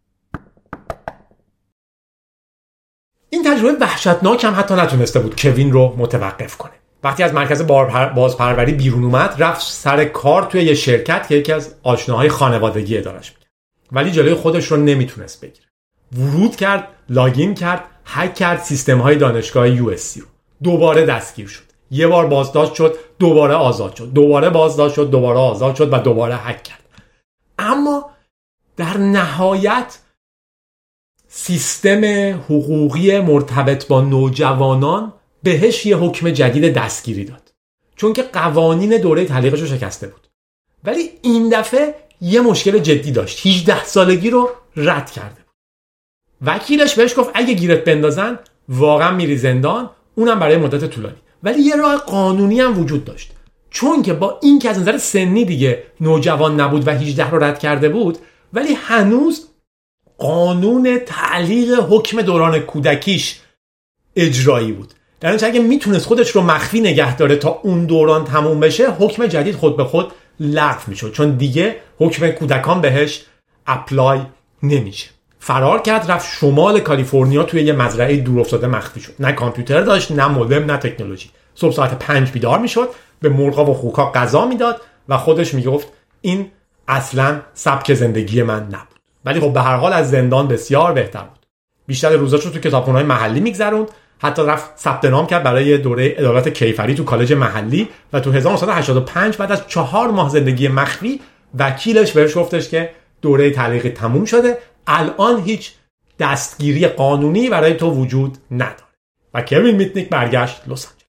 Speaker 1: این تجربه وحشتناک هم حتی نتونسته بود کوین رو متوقف کنه. وقتی از مرکز بازپروری بیرون اومد رفت سر کار توی یه شرکت که یکی از آشناهای خانوادگی ادارش میکرد ولی جلوی خودش رو نمیتونست بگیره. ورود کرد، لاگین کرد، هک کرد سیستم‌های دانشگاه یو اس سی رو. دوباره دستگیر شد. یه بار بازداشت شد، دوباره آزاد شد. دوباره بازداشت شد، دوباره آزاد شد و دوباره هک کرد. اما در نهایت سیستم حقوقی مرتبط با نوجوانان بهش یه حکم جدید دستگیری داد. چون که قوانین دوره تعلیقش رو شکسته بود. ولی این دفعه یه مشکل جدی داشت. هجده سالگی رو رد کرده بود. وکیلش بهش گفت اگه گیرت بندازن واقعا میری زندان، اونم برای مدت طولانی. ولی یه راه قانونی هم وجود داشت. چون که با این که از نظر سنی دیگه نوجوان نبود و هجده رو رد کرده بود، ولی هنوز قانون تعلیق حکم دوران کودکیش اجرایی بود. در اینجا اگه میتونست خودش رو مخفی نگه داره تا اون دوران تموم بشه، حکم جدید خود به خود لغو میشد چون دیگه حکم کودکان بهش اپلای نمیشه. فرار کرد رفت شمال کالیفرنیا توی یه مزرعه دورافتاده مخفی شد. نه کامپیوتر داشت، نه مودم، نه تکنولوژی. صبح ساعت پنج بیدار میشد، به مرغا و خوکا غذا میداد و خودش میگفت این اصلاً سبک زندگی من نبود. ولی خب به هر حال از زندان بسیار بهتر بود. بیشتر روزاشو تو کتابخونه‌های محلی میگذروند. حتی رفت ثبت نام کرد برای دوره عدالت کیفری تو کالج محلی و تو هزار و نهصد و هشتاد و پنج بعد از چهار ماه زندگی مخفی وکیلش بهش گفتش که دوره تعلیقی تموم شده، الان هیچ دستگیری قانونی برای تو وجود نداره و کوین میتنیک برگشت لس آنجلس.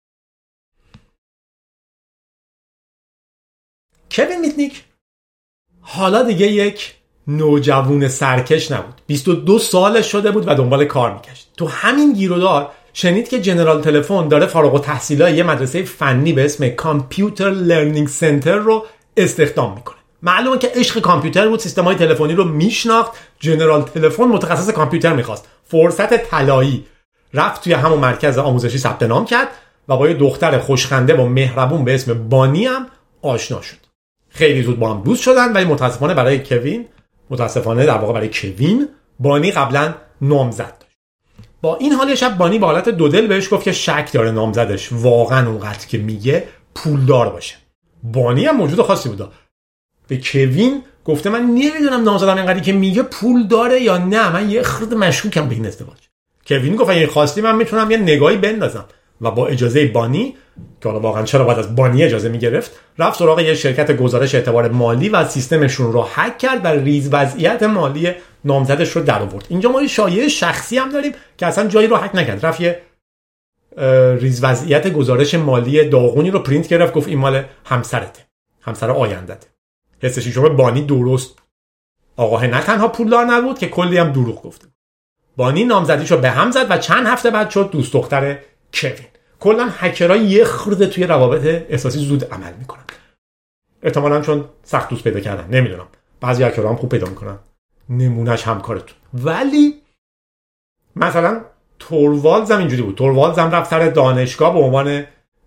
Speaker 1: کوین میتنیک حالا دیگه یک نوجوان سرکش نبود. بیست و دو سالش شده بود و دنبال کار میکشت. تو همین گیرودار شنید که جنرال تلفن داره فارغ التحصیلای یه مدرسه فنی به اسم کامپیوتر لرنینگ سنتر رو استخدام میکنه. معلومه که عشق کامپیوتر بود، سیستم‌های تلفنی رو میشناخت. جنرال تلفن متخصص کامپیوتر میخواست. فرصت طلایی. رفت توی همون مرکز آموزشی ثبت نام کرد و با یه دختر خوشخنده و مهربون به اسم بانی هم آشنا شد. خیلی زود با هم دوست شدن ولی متاسفانه برای کوین متاسفانه در واقع برای کوین بانی قبلا نامزد داشت. با این حال شب بانی با حالت دودل بهش گفت که شک داره نامزدش واقعا اونقدر که میگه پولدار باشه. بانی هم موجود خاصی بود. به کوین گفته من نمیدونم نامزدم اینقدری که میگه پول داره یا نه، من یه خورده مشکوکم به این ازدواج. کوین گفت اگه خواستی من میتونم یه نگاهی بندازم و با اجازه بانی که حالا واقعا چرا باید از بانی اجازه میگرفت، رفت سراغ یه شرکت گزارش اعتبار مالی و سیستمشون رو هک کرد و ریز وضعیت مالی نامزدش رو در آورد. اینجا ما یه شایعه شخصی هم داریم که اصلا جایی رو هک نکرد، رفت یه ریز وضعیت گزارش مالی داغونی رو پرینت گرفت، گفت این مال همسرته، همسر آیندته. حسش شما بانی درست آقاه نه تنها پولدار نبود که کلی هم دروغ گفته. بانی نامزدیشو به هم زد و چند هفته بعد شد دوست دختر کوین. کلا هکرها یه خورده توی روابط احساسی زود عمل میکنن. احتمالاً چون سخت دوست پیدا کردن، نمیدونم. بعضی هکرها هم خوب پیدا میکنن. نمونهش همکارتون. ولی مثلا توروالدز هم اینجوری بود. توروالدز هم رفت سر دانشگاه به عنوان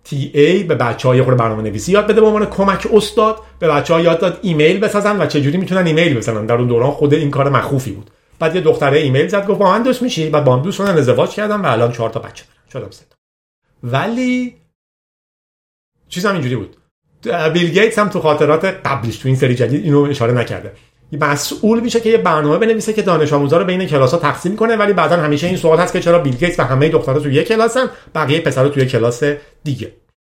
Speaker 1: تی ای به بچه‌ها یه خورده برنامه‌نویسی یاد بده به عنوان کمک استاد، به بچه‌ها یاد داد ایمیل بسازن و چه جوری میتونن ایمیل بزنن. در اون دوران خود این کار مخوفی بود. بعد یه دختره ایمیل زد گفت با من دوست میشی؟ بعد با هم دوست شدن، ازدواج کردن و الان چهار تا بچه دارن. شدم سه تا. ولی چیزام اینجوری بود. بیل گیتس هم تو خاطرات قبلش تو این سری جدید اینو اشاره نکرده. مسئول میشه که یه برنامه بنویسه که دانش آموزا رو بین کلاس‌ها تقسیم کنه، ولی بعداً همیشه این سوال هست که چرا بیل گیتس و همه دخترها تو یک کلاسن، بقیه پسرا تو یک کلاس دیگه.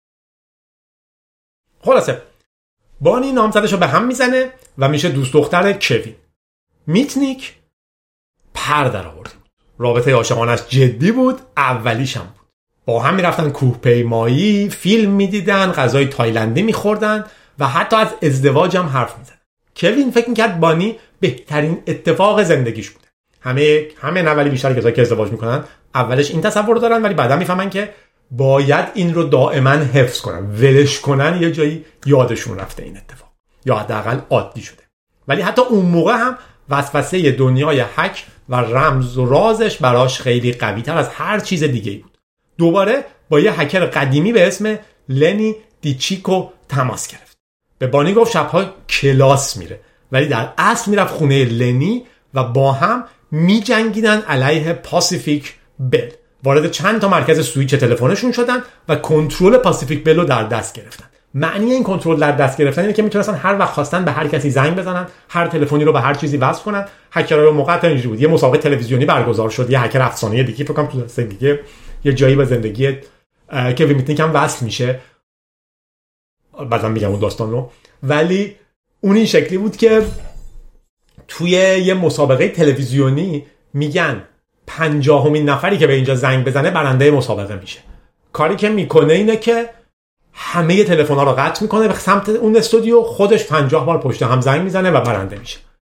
Speaker 1: خلاصه بانی نامزدشو به هم میزنه و میشه دوست دختر کوین. میتنیک پر در آورده. رابطه عاشقانش جدی بود، اولیش هم بود. با هم میرفتن کوهپیمایی، فیلم میدیدن، غذای تایلندی میخوردن و حتی از ازدواج هم حرف میزنن. کوین فکر میکرد بانی بهترین اتفاق زندگیش بوده. همه همه اولی بیشتر کسایی که ازدواج میکنن اولش این تصور دارن، ولی بعدا میفهمن که باید این رو دائما حفظ کنن، ولش کنن یه جایی یادشون رفته این اتفاق، یا حداقل عادی شده. ولی حتی اون موقع هم وسوسه دنیای هک و رمز و رازش براش خیلی قوی تر از هر چیز دیگه بود. دوباره با یه هکر قدیمی به اسم لنی دیچیکو تماس گرفت. به بانی گفت شبها کلاس میره، ولی در اصل میرفت خونه لنی و با هم میجنگیدن علیه پاسیفیک بل. وارد چند تا مرکز سوئیچ تلفنشون شدن و کنترل پاسیفیک بل رو در دست گرفتن. معنی این کنترل در دست گرفتن اینه که میتونستن هر وقت خواستن به هر کسی زنگ بزنن، هر تلفنی رو به هر چیزی وصل کنن. هکرها رو موقع اینجوری بود. یه مسابقه تلویزیونی برگزار شد، یه هکر افسانه‌ای دیگه فکر کنم تو زندگی یه جایی به زندگی کوین میتنیک هم وصل میشه. بعدم میگم اون داستان رو. ولی اون این شکلی بود که توی یه مسابقه تلویزیونی میگن پنجاهمین نفری که به اینجا زنگ بزنه برنده مسابقه میشه. کاری که میکنه اینه که همه تلفن‌ها رو قطع میکنه به سمت اون استودیو، خودش پنجاه بار پشت هم زنگ میزنه و برنده میشه.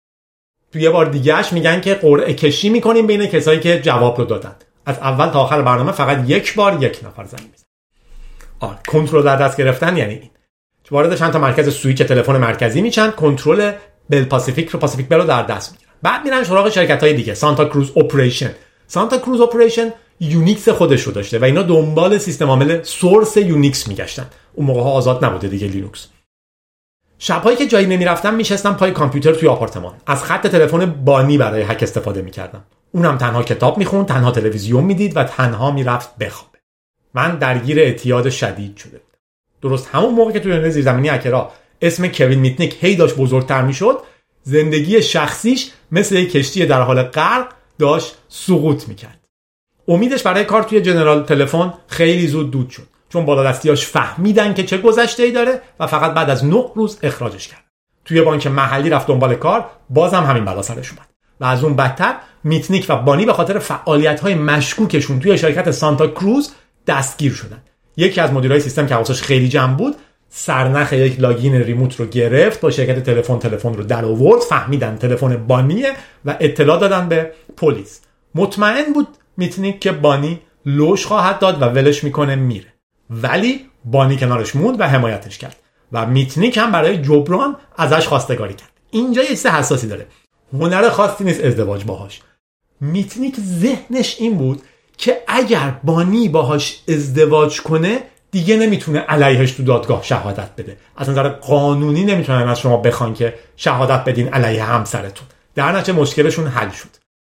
Speaker 1: تو یه بار دیگه‌اش میگن که قرعه کشی میکنیم بین کسایی که جواب رو دادن. از اول تا آخر برنامه فقط یک بار یک نفر زنگ میزنه. آره، کنترل در دست گرفتن یعنی این. وارد چند تا مرکز سوئیچ تلفن مرکزی میشن، کنترل بل پاسیفیک رو پاسیفیک بل رو در دست میگیرن. بعد میرن سراغ شرکت‌های دیگه. سانتا کروز اپریشن. سانتا کروز اپریشن یونیکس خودش رو داشته و اینا دنبال سیستم عامل سورس یونیکس میگشتن. اون موقع ها آزاد نبوده دیگه لینوکس. شب‌هایی که جایی نمیرفتم میشستم پای کامپیوتر توی آپارتمان. از خط تلفن بانی برای هک استفاده میکردم. اونم تنها کتاب میخوند، تنها تلویزیون میدید و تنها میرفت بخوابه. من درگیر اعتیاد شدید شده بودم. درست همون موقع که توی دنیای زیرزمینی هکرها اسم کوین میتنیک هی داشت بزرگتر میشد، زندگی شخصیش مثل یک کشتی در حال غرق داشت سقوط میکرد. امیدش برای کار توی جنرال تلفن خیلی زود دود شد، چون بالادستیاش فهمیدن که چه گذشته‌ای داره و فقط بعد از نه روز اخراجش کرد. توی بانک محلی رفت دنبال کار، بازم همین بلا سرش اومد. و از اون بدتر میتنیک و بانی به خاطر فعالیت‌های مشکوکشون توی شرکت سانتا کروز دستگیر شدن. یکی از مدیرای سیستم که حواسش خیلی جمع بود، سرنخ یک لاگین ریموت رو گرفت، با شرکت تلفن تلفن رو در آورد، فهمیدن تلفن بانیه و اطلاع دادن به پلیس. مطمئن بود میتنیک که بانی لوش خواهد داد و ولش میکنه میره. ولی بانی کنارش موند و حمایتش کرد و میتنیک هم برای جبران ازش خواستگاری کرد. اینجا یه چیز حساسی داره. هنر خاصی نیست ازدواج باهاش. میتنیک ذهنش این بود که اگر بانی باهاش ازدواج کنه دیگه نمیتونه علیهش تو دادگاه شهادت بده. از نظر قانونی نمیتونن از شما بخوان که شهادت بدین علیه همسرتون. در نتیجه مشکلشون حل شد.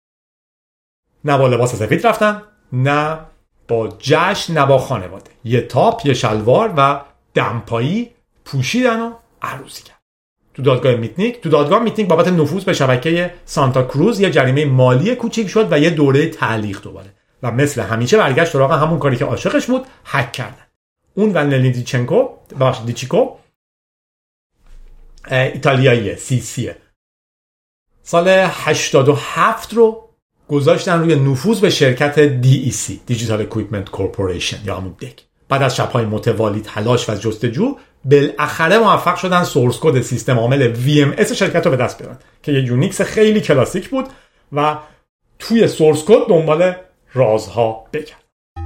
Speaker 1: نه با لباس سفید رفتن، نه با جشن، نه با خانواده. یه تاپ، یه شلوار و دمپایی پوشیدن و عروسی کرد. تو دادگاه میتنیک، تو دادگاه میتنیک بابت نفوذ به شبکه سانتا کروز یه جریمه مالی کوچیک شد و یه دوره تعلیق دوباره. و مثل همیشه برگشت سراغ همون کاری که عاشقش بود، هک کردن. اون و لنی دیچنکو، باش دیچیکو، ایتالیاییه، سی سیه. سال هشتاد و هفت رو گذاشتن روی نفوذ به شرکت دی ای سی، دیجیتال اکویپمنت کورپوریشن یا همون دک. بعد از شب‌های متوالی تلاش و جستجو بالاخره موفق شدن سورس کد سیستم عامل وی ام اس شرکت رو به دست بیارن که یه یونیکس خیلی کلاسیک بود و توی سورس کد دنبال رازها بگرد.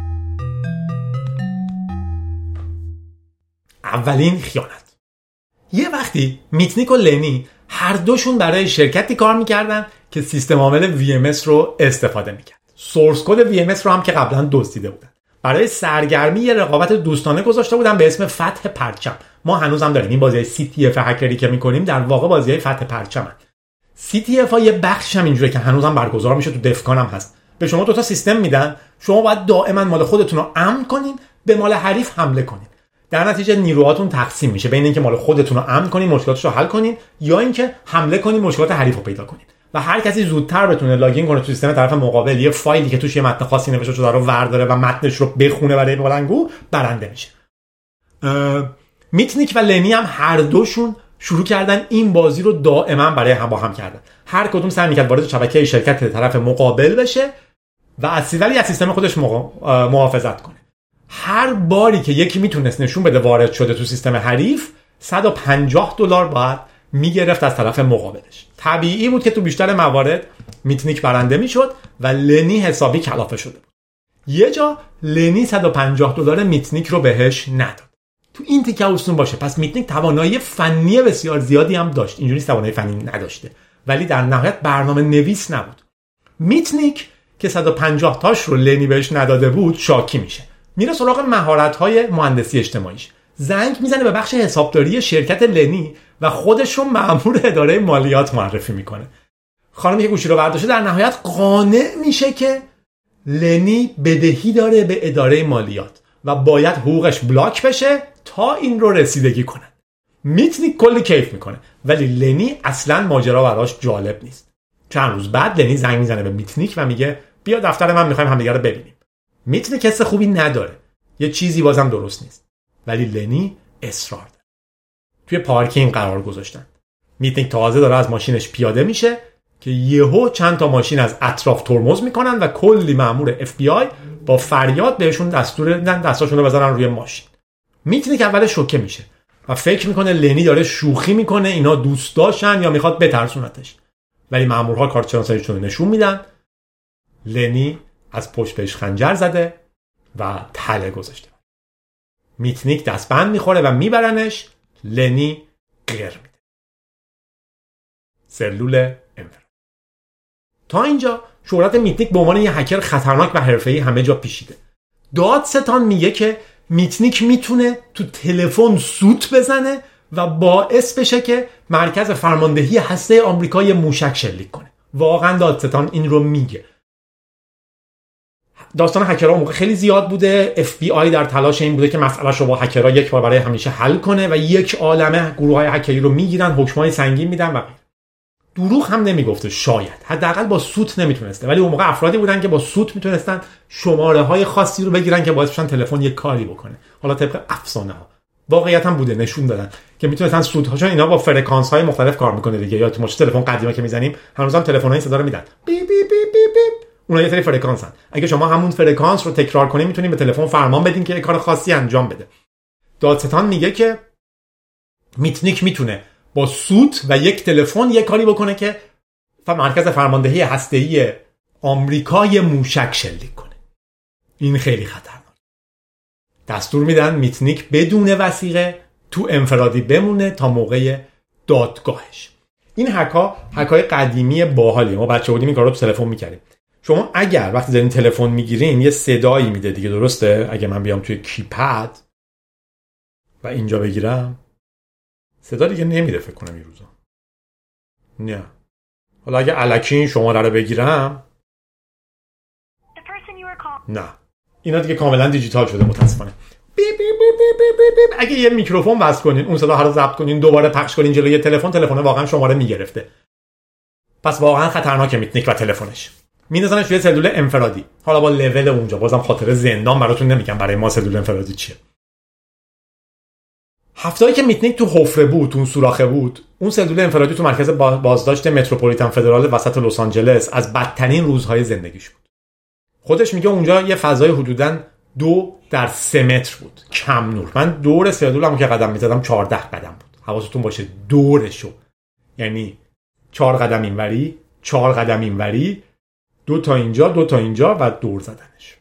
Speaker 1: اولین خیانت. یه وقتی میتنیک و لنی هر دوشون برای شرکتی کار میکردن که سیستم عامل وی ام اس رو استفاده میکرد. سورس کد وی ام اس رو هم که قبلا دزدیده بودن. برای سرگرمی یه رقابت دوستانه گذاشته بودن به اسم فتح پرچم. ما هنوزم داریم این بازی سی تی اف هکری که می‌کنیم در واقع بازی‌های فتح پرچمن. سی تی اف ها یه بخش هم اینجوریه که هنوزم برگزار میشه، تو دفکان هم هست. به شما دو تا سیستم میدن، شما باید دائما مال خودتون رو امن کنین، به مال حریف حمله کنین. در نتیجه نیروهاتون تقسیم میشه بین اینکه مال خودتون رو امن کنین، مشکلاتش رو حل کنین، یا اینکه حمله کنین، مشکلات حریف رو پیدا کنین. و هر کسی زودتر بتونه لاگین کنه تو سیستم طرف مقابل، یه فایلی که توش یه متن خاصی نوشته شده رو ورداره و متنش رو بخونه برای بلنگو، برنده میشه. میتنیک و لنی هم هر دوشون شروع کردن این بازی رو دائما برای هم با هم کردن. هر کدوم سعی می‌کرد وارد شبکه شرکت طرف مقابل بشه و از ولی از سیستم خودش محافظت کنه. هر باری که یکی میتونست نشون بده وارد شده تو سیستم حریف، صد و پنجاه دلار باید میگرفت از طرف مقابلش. طبیعی بود که تو بیشتر موارد میتنیک برنده میشد و لنی حسابی کلافه شده بود. یه جا لنی صد و پنجاه دلار میتنیک رو بهش نداد. تو این تیکه اصلا باشه. پس میتنیک توانایی فنی بسیار زیادی هم داشت. اینجوری توانایی فنی نداشته، ولی در نهایت برنامه نویس نبود. میتنیک که صد و پنجاه تاش رو لنی بهش نداده بود شاکی میشه. میره سراغ مهارت‌های مهندسی اجتماعیش. زنگ میزنه به بخش حسابداری شرکت لنی و خودش رو مأمور اداره مالیات معرفی میکنه. خانمی که گوشی رو برداشته در نهایت قانع میشه که لنی بدهی داره به اداره مالیات و باید حقوقش بلاک بشه تا این رو رسیدگی کنه. میتنیک کلی کیف میکنه، ولی لنی اصلا ماجرا براش جالب نیست. چند روز بعد لنی زنگ میزنه به میتنیک و میگه بیا دفتر من، میخوایم همدیگه رو ببینیم. میتنیک حس خوبی نداره، یه چیزی بازم درست نیست، ولی لنی اصرار داره. توی پارکینگ قرار گذاشتن. میتنیک تازه داره از ماشینش پیاده میشه که یهو چند تا ماشین از اطراف ترمز میکنن و کلی مأمور اف بی آی با فریاد بهشون دستور میدن دستاشون رو بزنن روی ماشین. میتنیک اول شوکه میشه و فکر میکنه لنی داره شوخی میکنه، اینا دوست داشتن یا میخواد بترسونتش. ولی مأمورها کارت شناساییشون رو نشون میدن. لنی از پشت بهش خنجر زده و تله گذاشته. میتنیک دستبند میخوره و میبرنش. لنی غر میده. سلول انفرادی. تا اینجا شهرت میتنیک به عنوان یه هکر خطرناک و حرفه‌ای همه جا پیچیده. دادستان میگه که میتنیک میتونه تو تلفن سوت بزنه و باعث بشه که مرکز فرماندهی هسته آمریکا یه موشک شلیک کنه. واقعا دادستان این رو میگه. داستان هکرها موقع خیلی زیاد بوده. اف بی آی در تلاش این بوده که مسئله‌اش رو با هکرها یک بار برای همیشه حل کنه و یک عالمه گروه‌های هکری رو میگیرن، حکمای سنگین میدن و غیره. دروغ هم نمیگفته، شاید حداقل با سوت نمیتونسته، ولی اون موقع افرادی بودن که با سوت میتونستن شماره‌های خاصی رو بگیرن که باعث بشن تلفن یک کاری بکنه. حالا طبق افسانه‌ها واقعیت هم بوده، نشون دادن که میتونستن سوت‌هاشون اینا با فرکانس‌های مختلف کار میکنه دیگه. یا تو ماش تلفن قدیمی که میزنیم هنوزم تلفن‌های صدا رو میدن بی بی بی بی بی. اونها یه سری فرکانسن. اگه شما همون فرکانس رو تکرار کنید میتونید به تلفن فرمان بدین که یه کار خاصی انجام بده. دادستان میگه که میتنیک میتونه با سوت و یک تلفن یک کاری بکنه که مرکز فرماندهی هسته‌ای آمریکا یه موشک شلیک کنه. این خیلی خطرناک. دستور میدن میتنیک بدون وثیقه تو انفرادی بمونه تا موقع دادگاهش. این هکا هکای قدیمی باحالی. ما بچه بودیم این کارو تو تلفن میکردیم. شما اگر وقتی دارین تلفن میگیرین یه صدایی میده دیگه، درسته؟ اگه من بیام توی کیپد و اینجا بگیرم صدا دیگه نمیده فکر کنم این روزا. نه. حالا اگه الکی این شماره رو بگیرم نه. اینا دیگه کاملا دیجیتال شده متاسفانه. بی بی بی بی بی بی بی. اگه یه میکروفون وصل کنین اون صدا رو ضبط کنین دوباره پخش کنین جلوی تلفن، تلفن واقعا شماره میگرفته. پس واقعا خطرناکه میتنیک و تلفنش. میندازنش توی سلول انفرادی. حالا با لول اونجا بازم خاطر زندان براتون نمیگم برای ما سلول انفرادی چیه. هفته‌ای که میتنیک تو حفره بود، تو اون سوراخه بود، اون سلول انفرادی تو مرکز بازداشت متروپولیتن فدرال وسط لس آنجلس از بدترین روزهای زندگیش بود. خودش میگه اونجا یه فضای حدوداً دو در سه متر بود، کم نور. من دور سلولم که قدم میزدم چهارده قدم بود. حواستون باشه دورشو، یعنی چهار قدم اینوری، چهار قدم اینوری، دو تا اینجا، دو تا اینجا و دور زدنش.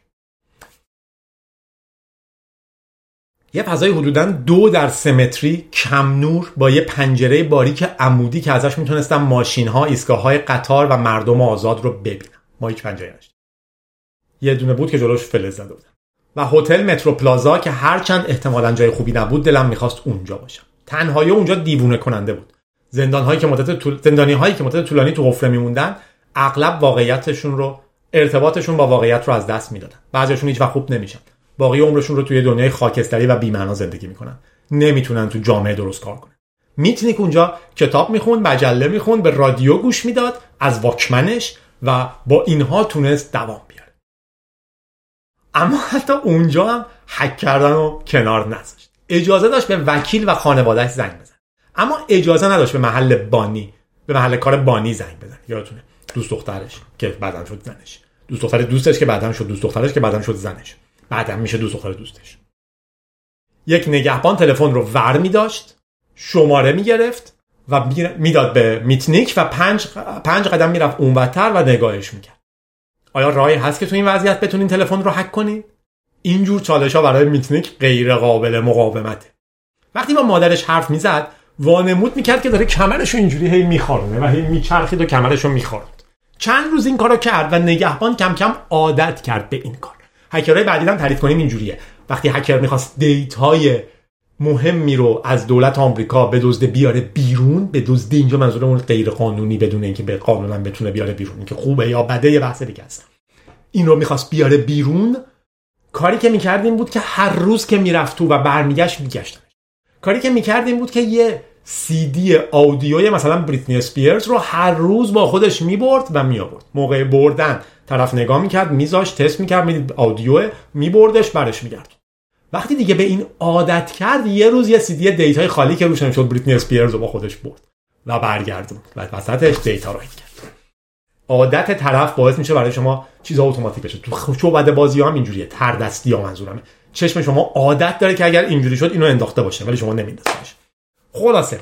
Speaker 1: یه فضای حدوداً دو در سه متری کم نور با یه پنجره باریک عمودی که ازش میتونستم ماشین‌ها، ایستگاه‌های قطار و مردم آزاد رو ببینم. ما هیچ پنجره‌ای نداشتیم. یه دونه بود که جلوش فلز زده بودن. و هتل مترو پلازا که هرچند احتمالاً جای خوبی نبود دلم میخواست اونجا باشم. تنهایی اونجا دیوونه کننده بود. زندان‌هایی که مدت طول... زندانی‌هایی که مدت طولانی تو حفره میموندن اغلب واقعیتشون رو ارتباطشون با واقعیت رو از دست میدادن. بعضیشون هیچ وقت خوب نمیشن. باقی عمرشون رو توی دنیای خاکستری و بی‌معنا زندگی میکنن. نمیتونن تو جامعه درست کار کنن. میتنیک اونجا کتاب میخوند، مجله میخوند، به رادیو گوش میداد از واکمنش و با اینها تونست دوام بیاره. اما حتی اونجا هم هک کردن رو کنار نذاشت. اجازه داشت به وکیل و خانواده‌اش زنگ بزنه. اما اجازه نداشت به محل بانی، به محل کار بانی زنگ بزنه. یادتونه دوست دخترش که بعداً شد زنش. دوست دختر دوستش که بعداً شد دوست دخترش که بعداً شد زنش. بعداً میشه دوست دختر دوستش. یک نگهبان تلفن رو ور می داشت، شماره می گرفت و میداد به میتنیک و پنج, پنج قدم می رفت اونورتر و نگاهش می کرد. آیا راهی هست که تو این وضعیت بتونین تلفن رو هک کنین؟ اینجور چالش ها برای میتنیک غیر قابل مقاومته. وقتی با مادرش حرف می زد وانمود می کرد که داره کمرش رو اینجوری هی می خارونه و هی می چرخید و کمرش رو می خاروند. چند روز این کارو کرد و نگهبان کم کم عادت کرد به این کار. هکرهای بعدی هم تعریف کنیم اینجوریه. وقتی هکر میخواست دیتای مهمی رو از دولت آمریکا بدزده بیاره بیرون، بدزده اینجا منظورمون غیر قانونی بدون اینکه به قانونا بتونه بیاره بیرون، اینکه خوبه یا بده یه بحث دیگه است. این رو میخواست بیاره بیرون، کاری که میکرد این بود که هر روز که میرفت تو و برمیگشت میگشتن. کاری که میکرد این بود که یه سی دی آودیوی مثلا بریتنی اسپیرز رو هر روز با خودش میبرد و میآورد. موقع بردن طرف نگاه میکرد، میذاش تست میکرد، میدید آودیو، میبردش برش میگرد. وقتی دیگه به این عادت کرد، یه روز یه سی دی دیتای خالی که روش نمیشد بریتنی اسپیرز رو با خودش برد و برگردوند و وسطش دیتا رو هید کرد. عادت طرف باعث میشه برای شما چیزا اتوماتیک بشه. تو شعبده بازی‌ها هم اینجوریه، تردستی ها منظورمه. چشم شما عادت داره که اگر اینجوری شد اینو انداخته باشه ولی شما نمیندازیش. خلاصه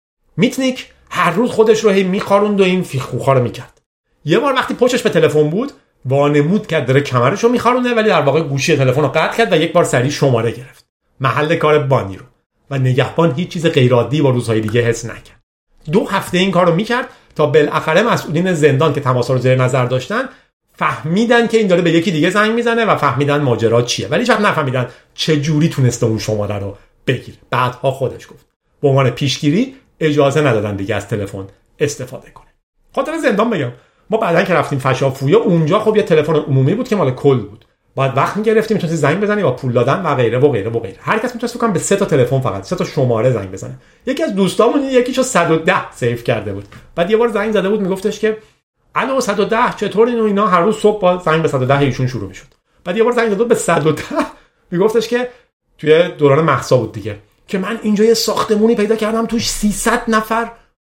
Speaker 1: میتنیک هر روز خودش رو هی میخاروند و این فیخوخا رو میکرد. یه بار وقتی پشتش به تلفن بود وانمود کرد داره کمرش رو میخارونه ولی در واقع گوشی تلفن رو قطع کرد و یک بار سریع شماره گرفت، محل کار بانی رو، و نگهبان هیچ چیز غیر عادی با روزهای دیگه حس نکرد. دو هفته این کارو میکرد تا بالاخره مسئولین زندان که تماسا رو زیر نظر داشتن فهمیدن که این داره به یکی دیگه زنگ میزنه و فهمیدن ماجرا چیه، ولی هیچ وقت نفهمیدن چه جوری تونسته اون شماره رو بگیره. بعدها خودش گفت به عنوان پیشگیری اجازه ندادن دیگه از تلفن استفاده کنه. خاطر زندان بگم، ما بعدن که رفتیم فشافویا اونجا خب یه تلفن عمومی بود که مال کل بود. بعد وقت می‌گرفتیم میتونستی زنگ بزنی با پول دادن و غیره و غیره و غیره. هر کس میتونست فکر کنم به سه تا تلفن فقط سه تا شماره زنگ بزنه. یکی از دوستامون یکیشو صد و ده سیو کرده بود. بعد یه بار زنگ زده بود میگفتش که الو صد و ده چطور اینو اینا، هر روز صبح با زنگ به صد و ده ایشون شروع میشد. بعد یه بار زنگ زده به صد و ده میگفتش که توی دوران مهسا بود دیگه که من اینجا یه ساختمونی پیدا کردم توش سیصد نفر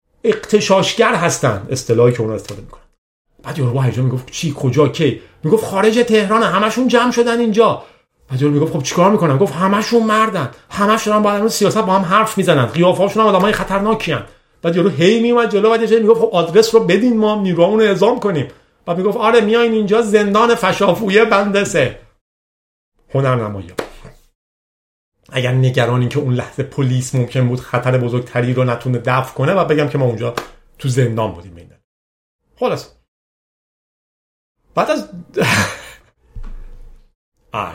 Speaker 1: اغتشاشگر هستن، اصطلاحی که اون استفاده میکنن. بعد یارو با هیجان میگفت چی کجا کی؟ میگفت خارج تهران، همشون جمع شدن اینجا. بعد یارو میگفت خب چیکار میکنن؟ گفت همشون مردن، همشون دارن با هم سیاست با هم حرف میزنن، قیافه‌هاشون هم آدمای خطرناکین. بعد یارو هی میومد جلو، بعد یه میگفت خب آدرس رو بدین ما نیرومون رو اعزام کنیم. بعد میگفت آره میاین اینجا زندان فشافویه بند سه. هنرنمایی. اگر نگرانی که اون لحظه پلیس ممکن بود خطر بزرگتری رو نتونه دفع کنه و بگم که ما اونجا تو زندان بودیم ببینید. خلاص بعد از آره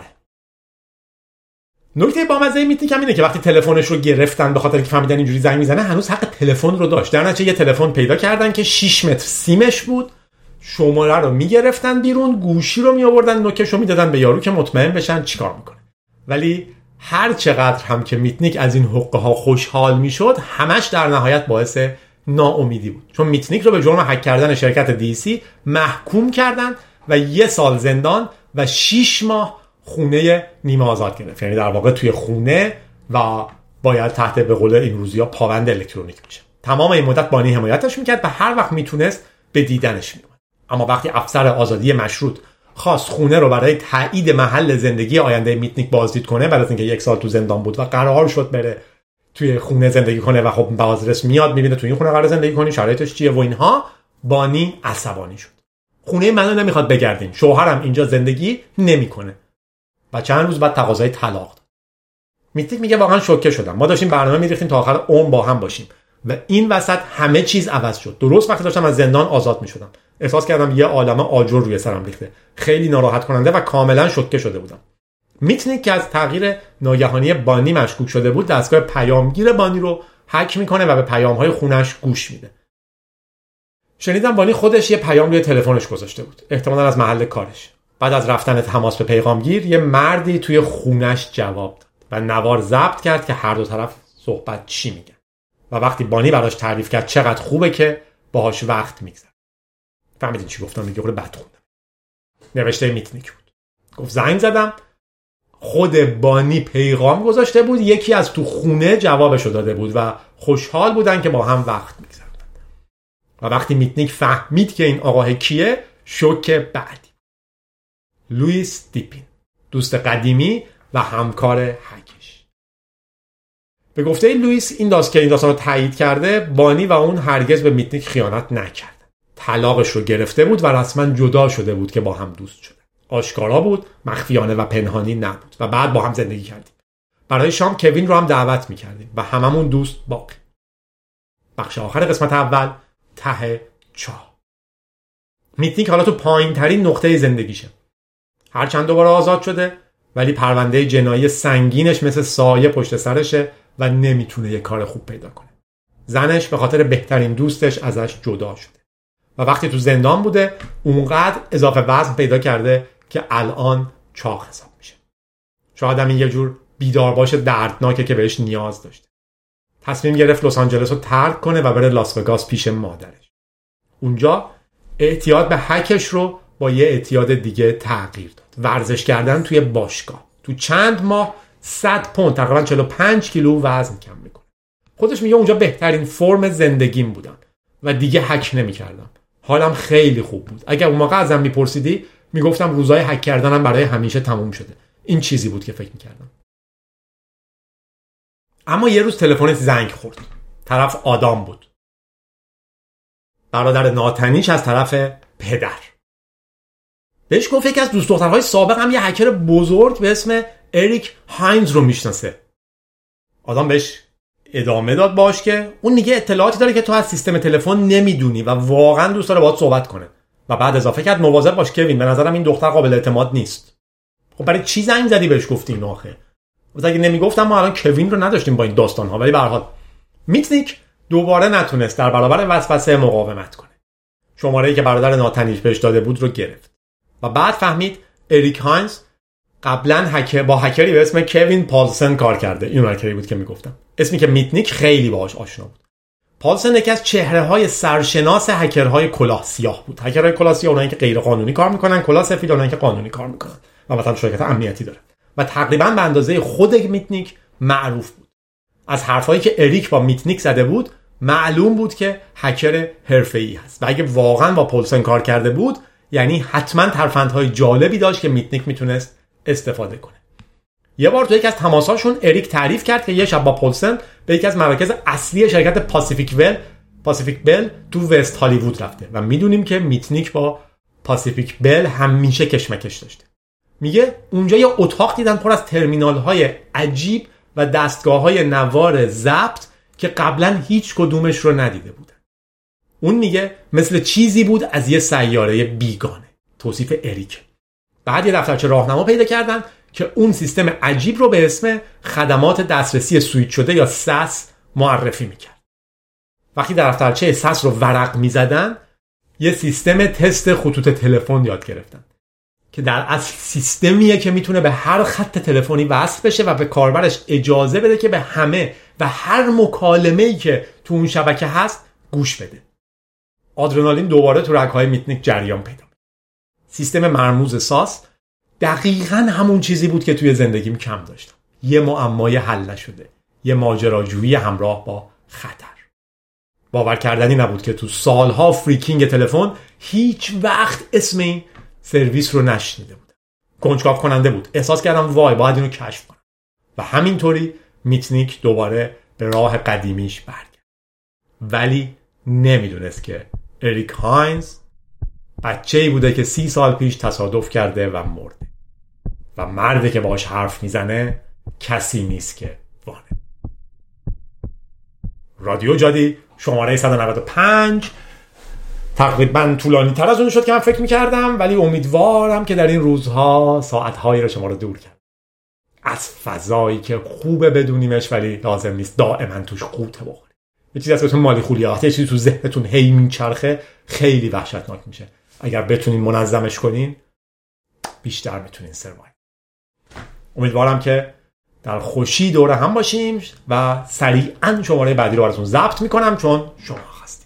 Speaker 1: نکته بامزه میتونی کم اینه که وقتی تلفنش رو گرفتن به خاطر که فهمیدن اینجوری زنگ میزنه هنوز حق تلفن رو داشت. در نتیجه یه تلفن پیدا کردن که شش متر سیمش بود، شماره رو میگرفتن بیرون، گوشی رو میآوردن نوکش رو میدادن به یارو که مطمئن بشن چیکار میکنه. ولی هر چقدر هم که میتنیک از این حقه ها خوشحال میشد همش در نهایت باعث ناامیدی بود، چون میتنیک رو به جرم هک کردن شرکت دی سی محکوم کردن و یه سال زندان و شش ماه خونه نیمه آزاد گرفت. یعنی در واقع توی خونه و باید تحت به قول این روزیا پابند الکترونیک میشه. تمام این مدت بانی حمایتش میکرد و هر وقت میتونست به دیدنش میومد. اما وقتی افسر آزادی مشروط خواست خونه رو برای تایید محل زندگی آینده میتنیک بازدید کنه، بعد از اینکه یک سال تو زندان بود و قرار شد بره توی خونه زندگی کنه و خب بازرس میاد میبینه تو این خونه قرار زندگی کنی، شرایطش چیه و اینها، بانی عصبانی شد. خونه منو نمیخواد بگردین، شوهرم اینجا زندگی نمیکنه. و چند روز بعد تقاضای طلاق داد. میتنیک میگه واقعا شوکه شدم. ما داشتیم برنامه میریختیم تا آخر عمر با هم باشیم و این وسط همه چیز عوض شد. درست وقتی داشتم از زندان آزاد میشدم احساس کردم یه عالمه آجر روی سرم ریخته. خیلی ناراحت کننده و کاملا شوکه شده بودم. میتنیک که از تغییر ناگهانی بانی مشکوک شده بود دستگاه پیامگیر بانی رو هک میکنه و به پیام‌های خونش گوش میده. شنیدم بانی خودش یه پیام روی تلفنش گذاشته بود، احتمالاً از محل کارش. بعد از رفتن تماس به پیغامگیر یه مردی توی خونش جواب داد و نوار ضبط کرد که هر دو طرف صحبت چی میگن و وقتی بانی براش تعریف کرد چقدر خوبه که باهاش وقت میگذره. فهمیدین چی گفتم؟ میگه قول بد خوندم. نوشته میتنیک بود. گفت زنگ زدم، خود بانی پیغام گذاشته بود، یکی از تو خونه جوابشو داده بود و خوشحال بودن که با هم وقت میگذرونن. و وقتی میتنیک فهمید که این آقا کیه، شوک بعدی. لوئیس دیپین، دوست قدیمی و همکار هکش. به گفته لوئیس این داست که این داستان رو تایید کرده، بانی و اون هرگز به میتنیک خیانت نکردن. طلاقش رو گرفته بود و رسما جدا شده بود که با هم دوست شده. آشکارا بود، مخفیانه و پنهانی نبود و بعد با هم زندگی کردیم. برای شام کوین رو هم دعوت می‌کردیم و هممون دوست باقی. بخش آخر قسمت اول، ته چاه. میتنیک حالا تو پایین‌ترین نقطه زندگیشه. هرچند دوباره آزاد شده، ولی پرونده جنایی سنگینش مثل سایه پشت سرشه و نمیتونه یه کار خوب پیدا کنه. زنش به خاطر بهترین دوستش ازش جدا شده. و وقتی تو زندان بوده، اونقدر اضافه وزن پیدا کرده که الان چاق حساب میشه. شاید هم این یه جور بیدار باشه دردناکه که بهش نیاز داشته. تصمیم گرفت لس آنجلس رو ترک کنه و بره لاس وگاس پیش مادرش. اونجا اعتیاد به هکش رو با یه اعتیاد دیگه تغییر داد. ورزش کردن توی باشگاه. تو چند ماه صد پوند، تقریبا چهل و پنج کیلو وزن کم میکنه. خودش میگه اونجا بهترین فرم زندگیم بودم و دیگه هک نمیکردم. حالم خیلی خوب بود. اگر اون موقع ازم میپرسیدی میگفتم روزای هک کردنم برای همیشه تموم شده. این چیزی بود که فکر میکردم. اما یه روز تلفنش زنگ خورد. طرف آدام بود. برادر ناتنیش از طرف پدر. بهش گفت یکی از دوست دخترهای سابق هم یه هکر بزرگ به اسم اریک هاینز رو میشناسه. آدم بهش ادامه داد باش که اون میگه اطلاعاتی داره که تو از سیستم تلفن نمیدونی و واقعا دوست داره باهات صحبت کنه. و بعد اضافه کرد مواظب باش کوین، به نظرم این دختر قابل اعتماد نیست. خب برای چی زنگ زدی بهش گفتی اینو آخه؟ واسه اگه نمیگفتم ما الان کوین رو نداشتیم با این داستان ها. ولی به هر حال میتنیک دوباره نتونست در برابر وسوسه مقاومت کنه. شماره‌ای که برادر ناتنیش بهش داده بود رو گرفت. و بعد فهمید اریک هاینز قبلا هکر با هکری به اسم کوین پالسن کار کرده. این هکری بود که میگفتم. اسمی که میتنیک خیلی باهاش آشنا بود. پالسن یکی از چهره‌های سرشناس هکرهای کلاه سیاه بود. هکرهای کلاه سیاه اونایی که غیر قانونی کار میکنن، کلاه سفید اونایی که قانونی کار میکنن و مثلا شرکت امنیتی داره. و تقریبا به اندازه خود میتنیک معروف بود. از حرفایی که اریک با میتنیک زده بود معلوم بود که هکر حرفه‌ای هست. و اگه واقعا با پالسن کار کرده بود، یعنی حتما ترفندهای جالبی داشت که میتنیک میتونست استفاده کنه. یه بار تو یک از تماساشون اریک تعریف کرد که یه شب با پالسن به یک از مراکز اصلی شرکت پاسیفیک ول پاسیفیک بل تو وست هالیوود رفته و میدونیم که میتنیک با پاسیفیک بل همیشه کشمکش داشته. میگه اونجا یه اتاق دیدن پر از ترمینال‌های عجیب و دستگاه‌های نوار ضبط که قبلا هیچ کدومش رو ندیده بودن. اون میگه مثل چیزی بود از یه سیاره بیگانه. توصیف اریک. بعد یه دفترچه راهنما پیدا کردن که اون سیستم عجیب رو به اسم خدمات دسترسی سویچ شده یا ساس معرفی میکرد. وقتی در دفترچه ساس رو ورق میزدن، یه سیستم تست خطوط تلفن یاد گرفتن که در اصل سیستمیه که میتونه به هر خط تلفنی وصل بشه و به کاربرش اجازه بده که به همه و هر مکالمه‌ای که تو اون شبکه هست گوش بده. آدرنالین دوباره تو رگ‌های میتنیک جریان پیدا کرد. سیستم مرموز ساس دقیقاً همون چیزی بود که توی زندگیم کم داشتم. یه معمای حل نشده، یه ماجراجویی همراه با خطر. باور کردنی نبود که تو سالها فریکینگ تلفن هیچ وقت اسم این سرویس رو نشنیده بودم. کنجکاو کننده بود. احساس کردم وای باید اینو کشف کنم. و همینطوری میتنیک دوباره به راه قدیمیش برگشت. ولی نمیدونست که اریک هاینز بچه‌ای بوده که سی سال پیش تصادف کرده و مرده. و مردی که باهاش حرف میزنه کسی نیست که وانه. رادیو جادی شماره صد و نود و پنج تقریبا طولانی تر از اون شد که من فکر میکردم، ولی امیدوارم که در این روزها ساعتهایی رو شما رو دور کرد. از فضایی که خوبه بدونیمش ولی لازم نیست دائما توش قوطه بخوریم. یه چیزی هست بهتون مالی خولیات، یه چیزی تو ذهنتون هی میچرخه، خیلی وحشتناک میشه. اگر بتونین منظمش کنین بیشتر میتونین سروایو. امیدوارم که در خوشی دور هم باشیم و سریعا شماره بعدی رو براتون ضبط میکنم چون شما خواستید.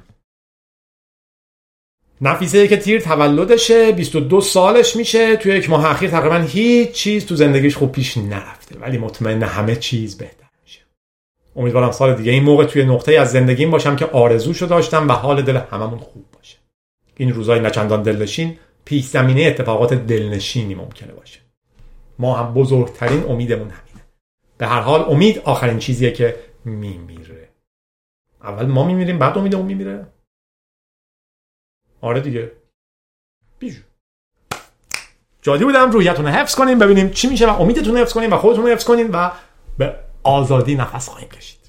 Speaker 1: نفیسه که تیر تولدشه، بیست و دو سالش میشه. توی یک ماه اخیر تقریبا هیچ چیز تو زندگیش خوب پیش نرفته ولی مطمئن همه چیز بهتر میشه. امیدوارم سال دیگه این موقع توی نقطه از زندگیم باشم که آرزوشو داشتم و حال دل هممون خوب باشه. این روزای نچندان دلنشین پیش زمینه اتفاقات دلنشینی ممکنه باشه. ما هم بزرگترین امیدمون همینه. به هر حال امید آخرین چیزیه که میمیره. اول ما میمیریم بعد امیدمون میمیره. آره دیگه. بیجو. جادی بودم، روحیتون رو حفظ کنین، ببینیم چی میشه و امیدتون رو حفظ کنین و خودتون رو حفظ کنین و به آزادی نفس خواهیم کشید.